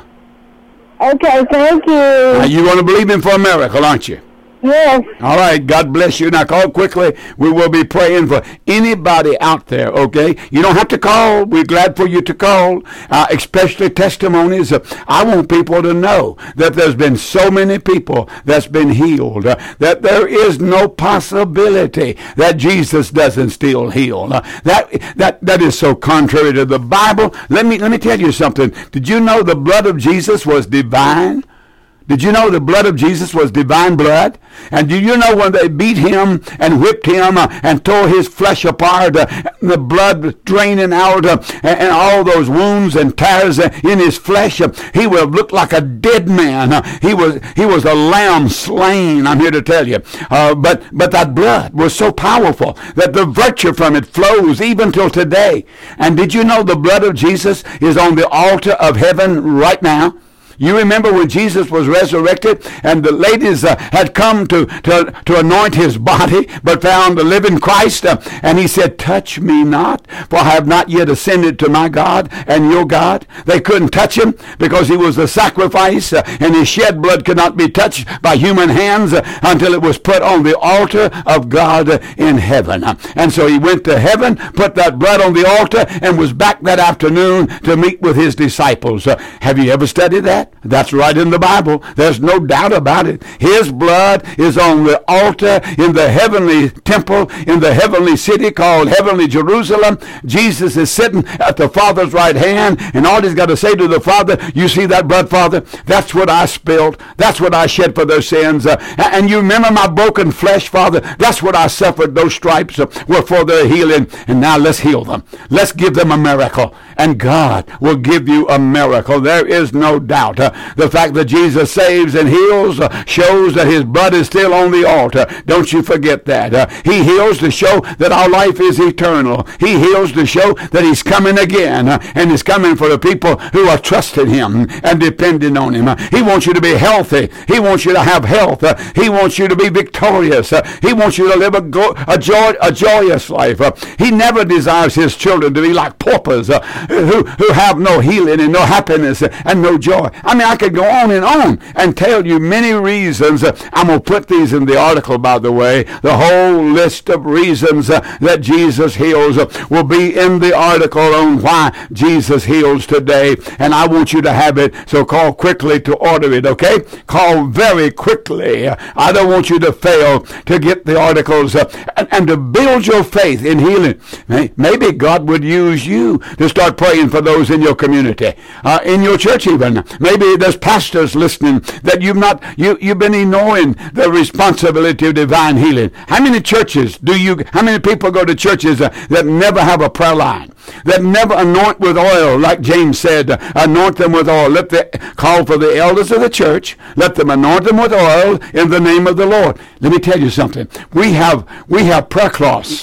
Okay, thank you. Now, you're going to believe Him for a miracle, aren't you? Yes. All right, God bless you. Now call quickly. We will be praying for anybody out there, okay? You don't have to call. We're glad for you to call, uh, especially testimonies. Uh, I want people to know that there's been so many people that's been healed, uh, that there is no possibility that Jesus doesn't still heal. Uh, that, that, that is so contrary to the Bible. Let me, let me tell you something. Did you know the blood of Jesus was divine? Did you know the blood of Jesus was divine blood? And do you know when they beat him and whipped him uh, and tore his flesh apart, uh, the blood draining out uh, and, and all those wounds and tears uh, in his flesh, uh, he would have looked like a dead man. Uh, he was he was a lamb slain, I'm here to tell you. Uh, but, but that blood was so powerful that the virtue from it flows even till today. And did you know the blood of Jesus is on the altar of heaven right now? You remember when Jesus was resurrected and the ladies uh, had come to, to, to anoint his body, but found the living Christ, uh, and he said, touch me not, for I have not yet ascended to my God and your God. They couldn't touch him because he was the sacrifice, uh, and his shed blood could not be touched by human hands uh, until it was put on the altar of God uh, in heaven. Uh, and so he went to heaven, put that blood on the altar, and was back that afternoon to meet with his disciples. Uh, have you ever studied that? That's right in the Bible. There's no doubt about it. His blood is on the altar in the heavenly temple, in the heavenly city called Heavenly Jerusalem. Jesus is sitting at the Father's right hand, and all he's got to say to the Father, you see that blood, Father? That's what I spilled. That's what I shed for their sins. Uh, and you remember my broken flesh, Father? That's what I suffered. Those stripes uh, were for their healing. And now let's heal them. Let's give them a miracle. And God will give you a miracle. There is no doubt. Uh, the fact that Jesus saves and heals uh, shows that his blood is still on the altar. Don't you forget that. Uh, he heals to show that our life is eternal. He heals to show that he's coming again. Uh, and he's coming for the people who are trusting him and depending on him. Uh, he wants you to be healthy. He wants you to have health. Uh, he wants you to be victorious. Uh, he wants you to live a, go- a, joy- a joyous life. Uh, he never desires his children to be like paupers uh, who, who have no healing and no happiness uh, and no joy. I mean, I could go on and on and tell you many reasons. Uh, I'm going to put these in the article, by the way. The whole list of reasons uh, that Jesus heals uh, will be in the article on why Jesus heals today. And I want you to have it, so call quickly to order it, okay? Call very quickly. Uh, I don't want you to fail to get the articles uh, and, and to build your faith in healing. Maybe God would use you to start praying for those in your community, uh, in your church even. Maybe there's pastors listening that you've not you you've been ignoring the responsibility of divine healing. How many churches do you how many people go to churches uh, that never have a prayer line, that never anoint with oil, like James said, uh, anoint them with oil. Let the call for the elders of the church, let them anoint them with oil in the name of the Lord. Let me tell you something. We have we have prayer cloths.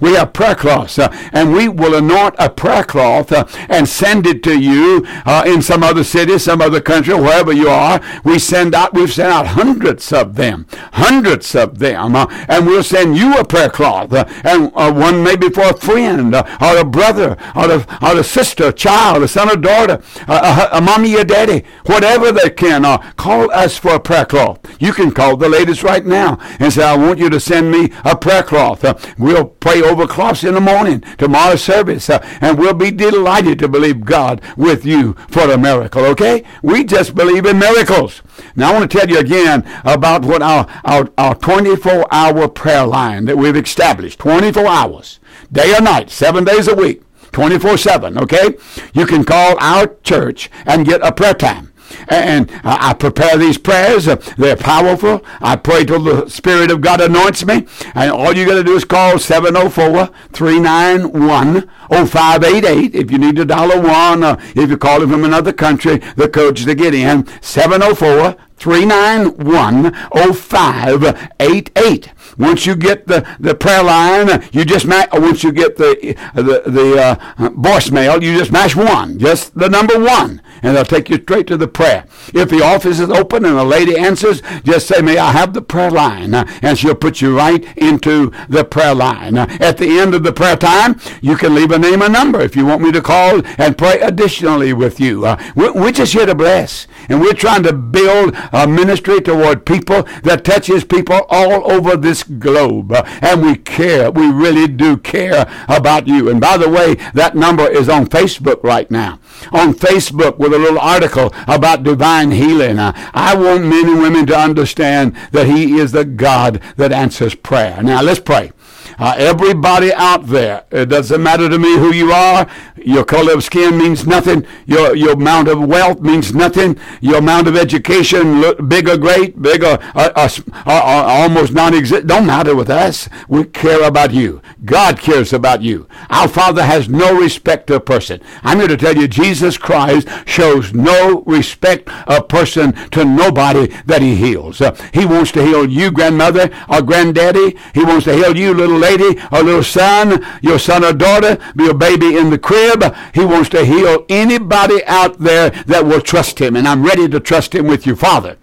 We have prayer cloths, uh, and we will anoint a prayer cloth uh, and send it to you uh, in some other city, some other country, wherever you are. We send out, we've sent out hundreds of them, hundreds of them, uh, and we'll send you a prayer cloth, uh, and uh, one maybe for a friend, uh, or a brother, or a, or a sister, a child, a son or daughter, uh, a, a mommy or daddy, whatever they can. Uh, call us for a prayer cloth. You can call the ladies right now and say, I want you to send me a prayer cloth. Uh, we'll pray over cloths in the morning, tomorrow's service, uh, and we'll be delighted to believe God with you for a miracle, okay? We just believe in miracles. Now, I want to tell you again about what our, our, our twenty-four hour prayer line that we've established, twenty-four hours, day or night, seven days a week, twenty-four seven, okay? You can call our church and get a prayer time. And uh, I prepare these prayers. Uh, they're powerful. I pray till the Spirit of God anoints me. And all you got to do is call seven oh four, three nine one, oh five eight eight. If you need to dial a one, uh, if you're calling from another country, the code's to get in, seven oh four, three nine one, oh five eight eight. Once you get the, the prayer line, you just ma- once you get the the, the uh, voicemail, you just mash one, just the number one, and they'll take you straight to the prayer. If the office is open and a lady answers, just say, may I have the prayer line? Uh, and she'll put you right into the prayer line. Uh, at the end of the prayer time, you can leave a name and number if you want me to call and pray additionally with you. Uh, we're, we're just here to bless, and we're trying to build a ministry toward people that touches people all over this globe, uh, and we care. We really do care about you. And by the way, that number is on Facebook right now. On Facebook with a little article about divine healing. Uh, I want men and women to understand that He is the God that answers prayer. Now let's pray. Uh, everybody out there, it doesn't matter to me who you are. Your color of skin means nothing. Your your amount of wealth means nothing. Your amount of education, big or great, big or, or, or, or almost non-existent, don't matter with us. We care about you. God cares about you. Our Father has no respect to a person. I'm here to tell you, Jesus Christ shows no respect of person to nobody that He heals. Uh, he wants to heal you, grandmother or granddaddy. He wants to heal you, little lady or little son, your son or daughter, your baby in the crib. He wants to heal anybody out there that will trust Him, and I'm ready to trust Him with you. Father,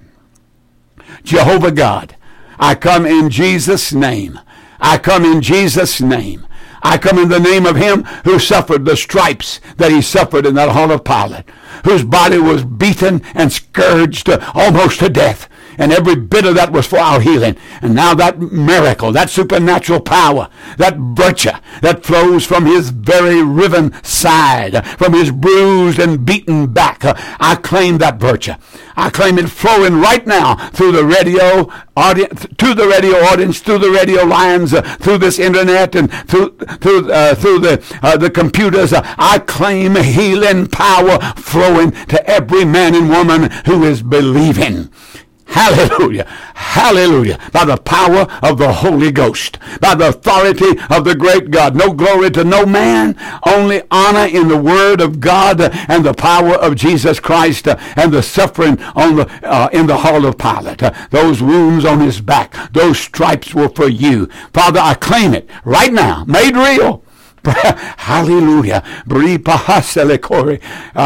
Jehovah God, I come in Jesus' name. I come in Jesus' name. I come in the name of Him who suffered the stripes that He suffered in that hall of Pilate, whose body was beaten and scourged almost to death. And every bit of that was for our healing. And now that miracle, that supernatural power, that virtue that flows from His very riven side, from His bruised and beaten back, I claim that virtue. I claim it flowing right now through the radio audience, to the radio audience, through the radio lines, uh, through this internet, and through through uh, through the uh, the computers. Uh, I claim healing power flowing to every man and woman who is believing. Hallelujah. Hallelujah. By the power of the Holy Ghost. By the authority of the great God. No glory to no man. Only honor in the Word of God and the power of Jesus Christ and the suffering on the uh, in the hall of Pilate. Uh, those wounds on His back. Those stripes were for you. Father, I claim it right now. Made real. Hallelujah. Hallelujah.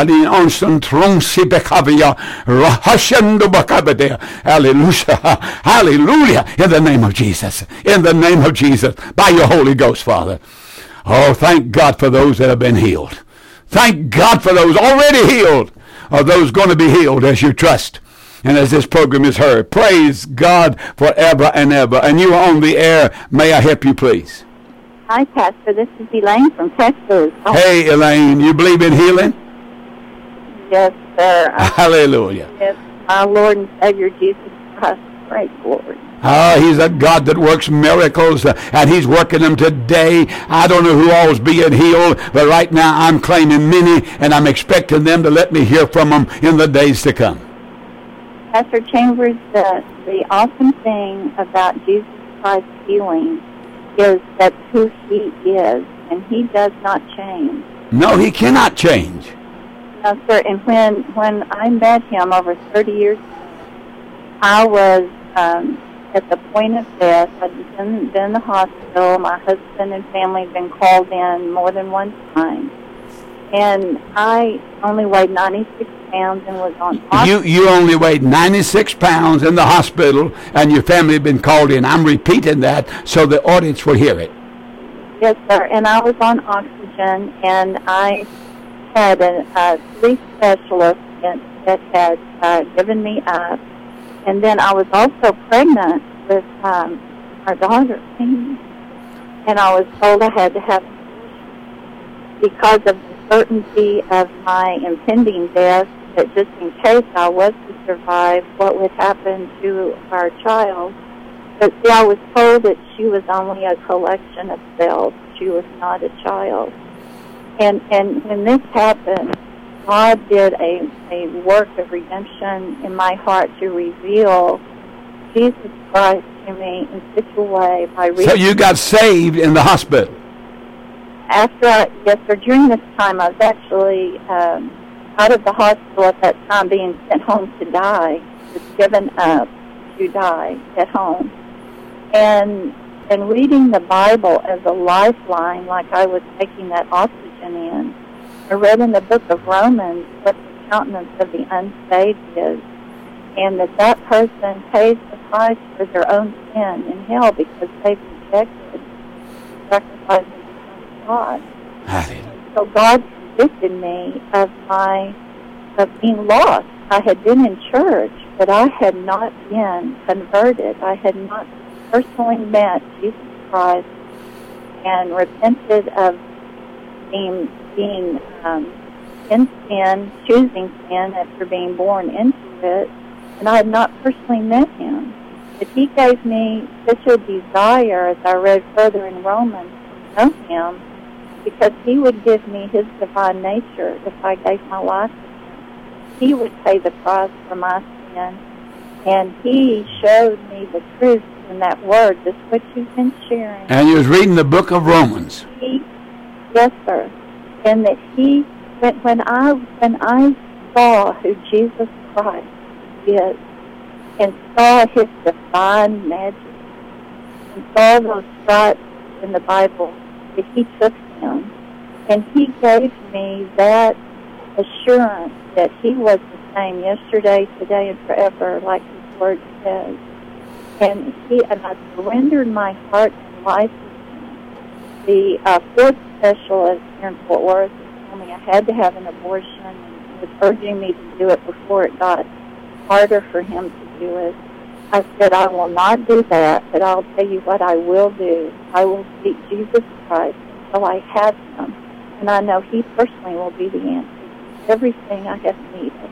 Hallelujah. In the name of Jesus. In the name of Jesus. By your Holy Ghost, Father. Oh, thank God for those that have been healed. Thank God for those already healed, or those going to be healed as you trust. And as this program is heard, praise God forever and ever. And you are on the air. May I help you, please? Hi, Pastor. This is Elaine from Texas. Oh. Hey, Elaine. You believe in healing? Yes, sir. Hallelujah. Yes, our Lord and Savior Jesus Christ. Praise Lord. Ah, He's a God that works miracles, uh, and He's working them today. I don't know who all's being healed, but right now I'm claiming many, and I'm expecting them to let me hear from them in the days to come. Pastor Chambers, the, the awesome thing about Jesus Christ's healing is that's who He is, and He does not change. No, He cannot change. No, sir. And when when I met Him over thirty years ago, I was um, at the point of death. I'd been, been in the hospital. My husband and family had been called in more than one time. And I only weighed ninety-six pounds and was on oxygen. You, you only weighed ninety-six pounds in the hospital, and your family had been called in. I'm repeating that so the audience will hear it. Yes, sir. And I was on oxygen, and I had a, a three specialists that, that had uh, given me up. And then I was also pregnant with um, our daughter, and I was told I had to have, because of the certainty of my impending death, that just in case I was to survive, what would happen to our child. But see, I was told that she was only a collection of cells. She was not a child. And and when this happened, God did a, a work of redemption in my heart to reveal Jesus Christ to me in such a way by reading. So you got saved in the hospital? After I, yes, sir, during this time, I was actually um, out of the hospital at that time, being sent home to die, was given up to die at home. And and reading the Bible as a lifeline, like I was taking that oxygen in, I read in the book of Romans what the countenance of the unsaved is, and that that person pays the price for their own sin in hell because they've rejected the sacrifice of the Son of God. So God convicted me of my of being lost. I had been in church, but I had not been converted. I had not personally met Jesus Christ and repented of being being um, in sin, choosing sin after being born into it, and I had not personally met him. But he gave me such a desire, as I read further in Romans, to know him, because he would give me his divine nature if I gave my life to him. He would pay the price for my sin, and he showed me the truth in that word, just what you've been sharing. And you was reading the book of Romans. He, yes, sir. And that he, when, when I when I saw who Jesus Christ is, and saw his divine majesty, and saw those stripes in the Bible, that he took him, and he gave me that assurance that he was the same yesterday, today, and forever, like his word says. And he and I surrendered my heart and life to him. The uh, fourth specialist here in Fort Worth told me I had to have an abortion, and was urging me to do it before it got harder for him to do it. I said, I will not do that, but I'll tell you what I will do. I will seek Jesus Christ until I have him, and I know he personally will be the answer to everything I have needed.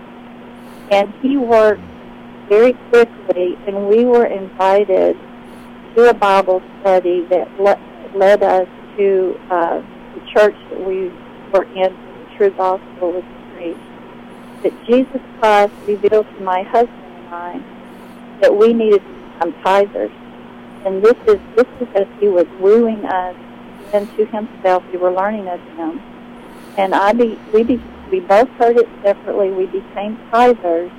And he worked very quickly, and we were invited to a Bible study that le- led us to uh, the church that we were in, the true gospel was preached. That Jesus Christ revealed to my husband and I that we needed to become tithers. And this is this is as he was wooing us into himself. We were learning of him. And I be, we be, we both heard it separately. We became tithers.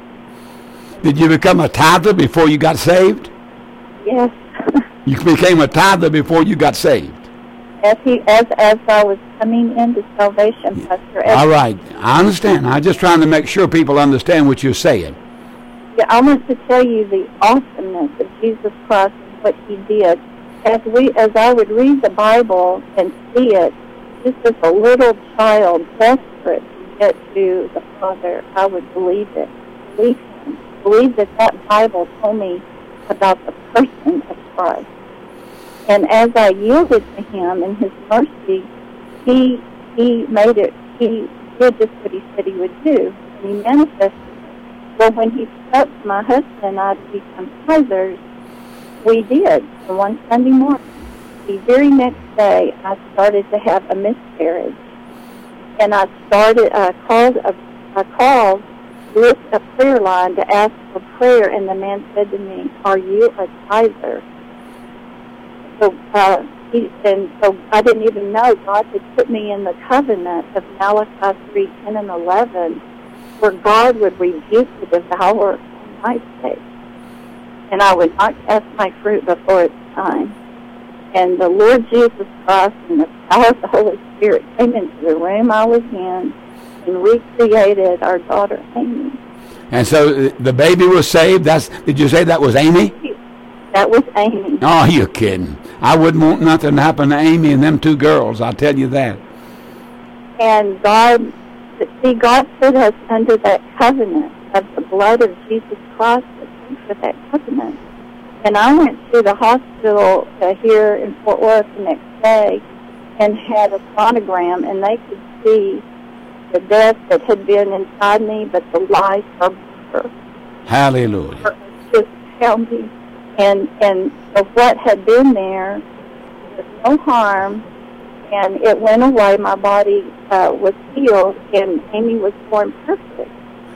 Did you become a tither before you got saved? Yes. You became a tither before you got saved. As he, as as I was coming into salvation, Pastor. All right, I understand. I'm just trying to make sure people understand what you're saying. Yeah, I want to tell you the awesomeness of Jesus Christ and what he did. As we, as I would read the Bible and see it, just as a little child desperate to get to the Father, I would believe it, believe him, believe that that Bible told me about the person of Christ. And as I yielded to him in his mercy, he he made it, he did just what he said he would do. And he manifested it. Well, when he spoke to my husband and I to become tithers, we did. And one Sunday morning, the very next day, I started to have a miscarriage. And I started, I called, a, I called with a prayer line to ask for prayer, and the man said to me, "Are you a tither?" So, uh, he, and so I didn't even know God had put me in the covenant of Malachi three, ten, and eleven, where God would rebuke the devourer for my sake. and I would not cast my fruit before its time. And the Lord Jesus Christ and the power of the Holy Spirit came into the room I was in and recreated our daughter, Amy. And so the baby was saved. That's, did you say that was Amy? That was Amy. Oh, you're kidding. I wouldn't want nothing to happen to Amy and them two girls, I'll tell you that. And God, see, God put us under that covenant of the blood of Jesus Christ to pay for that covenant. And I went to the hospital uh, here in Fort Worth the next day and had a sonogram, and they could see the death that had been inside me, but the life of her. Hallelujah. Just pounding. And, and so what had been there was no harm, and it went away. My body uh, was healed, and Amy was born perfect.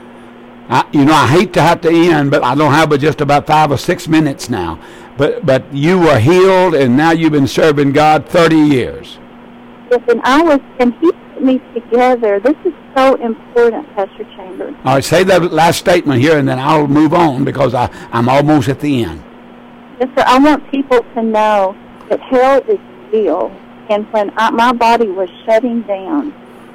I, you know, I hate to have to end, but I don't have but just about five or six minutes now. But but you were healed, and now you've been serving God thirty years. Yes, and I was, and He put me together. This is so important, Pastor Chambers. All right, say that last statement here, and then I'll move on because I, I'm almost at the end. Yes, sir. I want people to know that hell is real, and when I, my body was shutting down,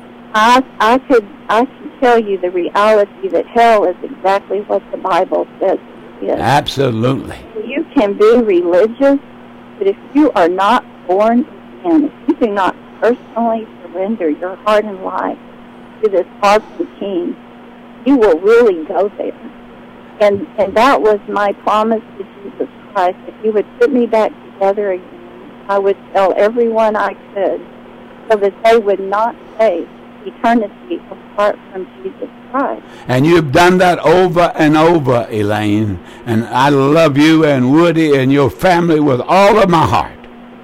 I I could I can tell you the reality that hell is exactly what the Bible says it is. Absolutely. You can be religious, but if you are not born again, if you do not personally surrender your heart and life to this awesome King, you will really go there. And and that was my promise to Jesus Christ. If He would put me back together again, I would tell everyone I could so that they would not face eternity apart from Jesus Christ. And you've done that over and over, Elaine. And I love you and Woody and your family with all of my heart.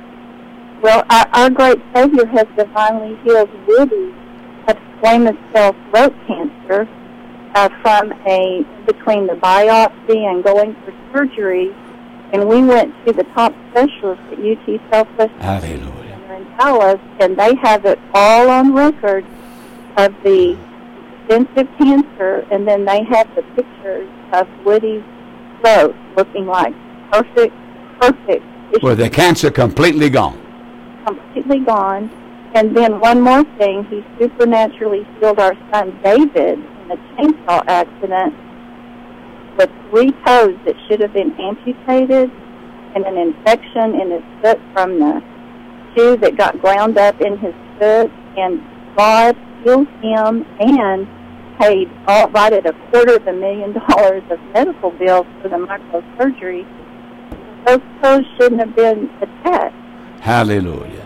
Well, our, our great Savior has divinely healed Woody of squamous cell throat cancer uh, from a between the biopsy and going for surgery. And we went to the top specialist at U T Southwest Hallelujah. in Dallas, and they have it all on record of the extensive cancer, and then they have the pictures of Woody's throat looking like perfect, perfect. Well, the cancer completely gone. Completely gone. And then one more thing, He supernaturally healed our son David in a chainsaw accident with three toes that should have been amputated and an infection in his foot from the shoe that got ground up in his foot. And God healed him and paid all, right at a quarter of a million dollars of medical bills for the microsurgery. Those toes shouldn't have been attached. Hallelujah.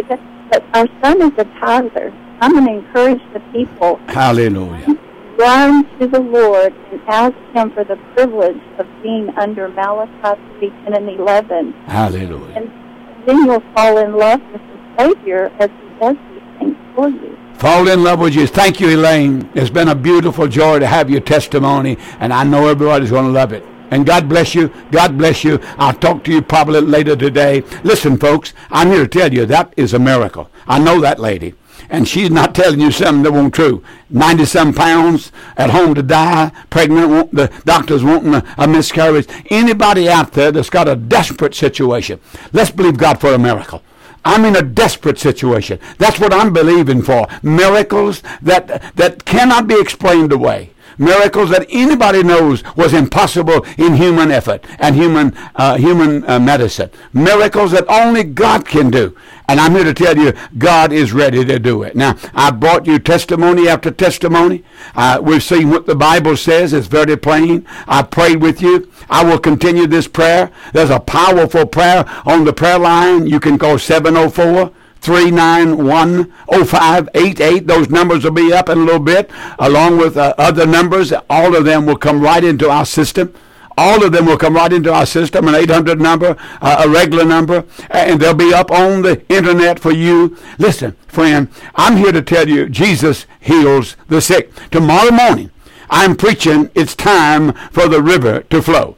But our son is a tither. I'm going to encourage the people. Hallelujah. Run to the Lord and ask Him for the privilege of being under Malachi three, ten, and eleven. Hallelujah. And then you'll fall in love with the Savior as He does these things for you. Fall in love with you. Thank you, Elaine. It's been a beautiful joy to have your testimony, and I know everybody's going to love it. And God bless you. God bless you. I'll talk to you probably later today. Listen, folks, I'm here to tell you that is a miracle. I know that lady. And she's not telling you something that won't true. ninety-some pounds, at home to die, pregnant, the doctor's wanting a, a miscarriage. Anybody out there that's got a desperate situation, let's believe God for a miracle. I'm in a desperate situation. That's what I'm believing for. Miracles that that cannot be explained away. Miracles that anybody knows was impossible in human effort and human uh, human uh, medicine. Miracles that only God can do. And I'm here to tell you, God is ready to do it. Now, I brought you testimony after testimony. Uh, we've seen what the Bible says. It's very plain. I prayed with you. I will continue this prayer. There's a powerful prayer on the prayer line. You can call seven oh four, three nine one, oh five eight eight. Those numbers will be up in a little bit, along with uh, other numbers. All of them will come right into our system. All of them will come right into our system, an eight hundred number, uh, a regular number, and they'll be up on the internet for you. Listen, friend, I'm here to tell you, Jesus heals the sick. Tomorrow morning, I'm preaching, it's time for the river to flow.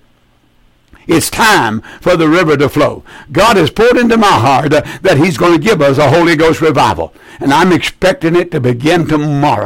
It's time for the river to flow. God has poured into my heart uh, that He's going to give us a Holy Ghost revival. And I'm expecting it to begin tomorrow.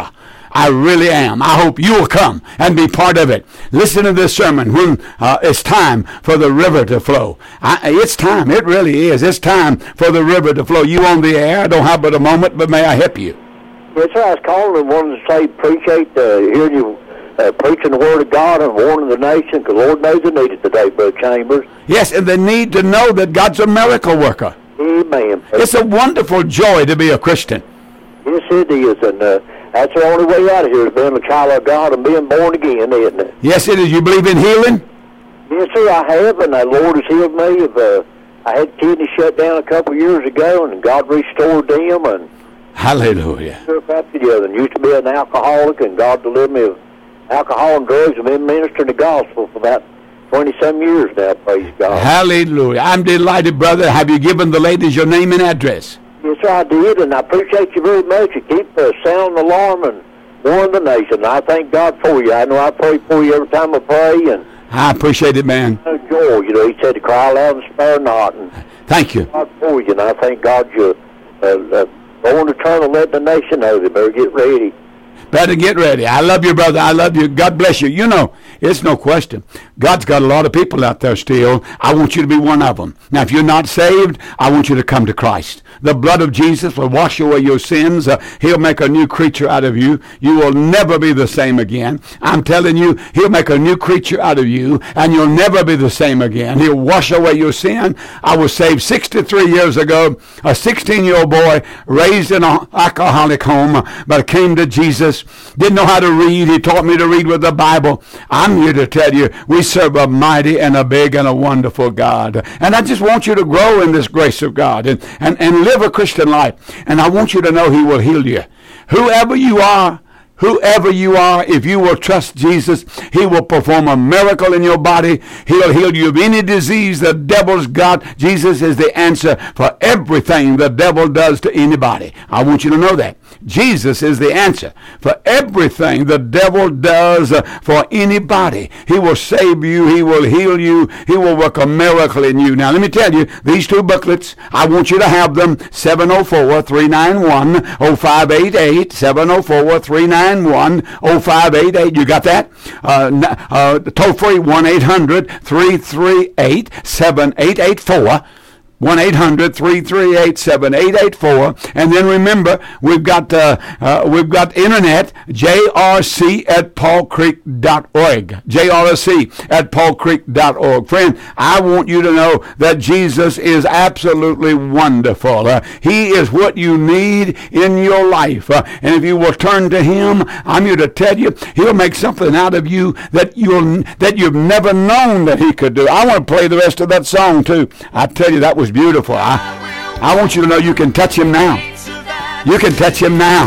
I really am. I hope you will come and be part of it. Listen to this sermon when uh, it's time for the river to flow. I, it's time. It really is. It's time for the river to flow. You on the air? I don't have but a moment, but may I help you? Yes, sir. I was calling and wanted to say appreciate uh, hearing you uh, preaching the Word of God and warning the nation, because Lord knows they need it today, Brother Chambers. Yes, and they need to know that God's a miracle worker. Amen. It's a wonderful joy to be a Christian. Yes, it is, and uh, that's the only way out of here is being a child of God and being born again, isn't it? Yes, it is. You believe in healing? Yes, sir, I have, and the Lord has healed me. Of, uh, I had kidneys shut down a couple of years ago, and God restored them, and hallelujah. After the other, and used to be an alcoholic, and God delivered me of alcohol and drugs. I've been ministering the gospel for about twenty-some years now, praise God. Hallelujah. I'm delighted, brother. Have you given the ladies your name and address? Yes, sir, I did, and I appreciate you very much. You keep uh, sounding the alarm and warning the nation. I thank God for you. I know I pray for you every time I pray, and I appreciate it, man. Joy, you know, he said to cry loud and spare not. And thank you. God for you, and I thank God you're uh, uh, going to turn and let the nation know they better get ready. Better get ready. I love you, brother. I love you. God bless you. You know, it's no question. God's got a lot of people out there still. I want you to be one of them. Now, if you're not saved, I want you to come to Christ. The blood of Jesus will wash away your sins. Uh, he'll make a new creature out of you. You will never be the same again. I'm telling you, he'll make a new creature out of you, and you'll never be the same again. He'll wash away your sin. I was saved sixty-three years ago, a sixteen-year-old boy raised in an alcoholic home, but came to Jesus. Didn't know how to read. He taught me to read with the Bible. I'm here to tell you, we serve a mighty and a big and a wonderful God. And I just want you to grow in this grace of God and, and, and live a Christian life. And I want you to know he will heal you. Whoever you are, whoever you are, if you will trust Jesus, he will perform a miracle in your body. He'll heal you of any disease the devil's got. Jesus is the answer for everything the devil does to anybody. I want you to know that. Jesus is the answer for everything the devil does uh, for anybody. He will save you. He will heal you. He will work a miracle in you. Now, let me tell you, these two booklets, I want you to have them. seven oh four, three nine one, oh five eight eight, seven oh four, three nine one, oh five eight eight. You got that? Uh, uh, toll free, one eight hundred, three three eight, seven eight eight four. one eight hundred, three three eight, seven eight eight four. And then remember, we've got uh, uh, we've got internet, J R C at paul creek dot org. J R C at paul creek dot org. Friend, I want you to know that Jesus is absolutely wonderful. Uh, he is what you need in your life. Uh, and if you will turn to him, I'm here to tell you, he'll make something out of you that you'll that you've never known that he could do. I want to play the rest of that song too. I tell you, that was beautiful. I, I want you to know you can touch him now. You can touch him now.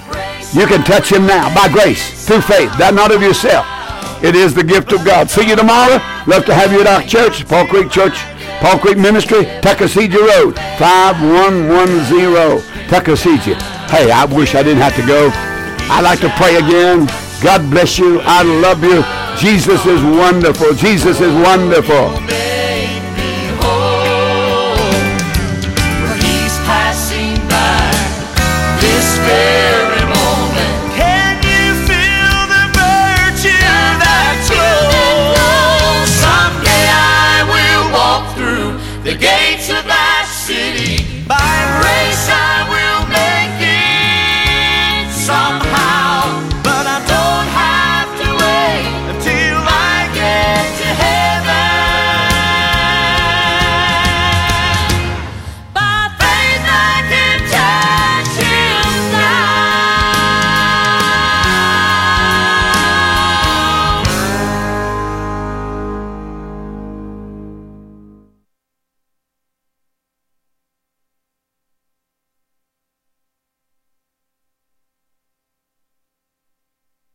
You can touch him now by grace, through faith, that not of yourself. It is the gift of God. See you tomorrow. Love to have you at our church, Paul Creek Church, Paul Creek Ministry, Tuckasegee Road, five one one zero, Tuckasegee. Hey, I wish I didn't have to go. I'd like to pray again. God bless you. I love you. Jesus is wonderful. Jesus is wonderful.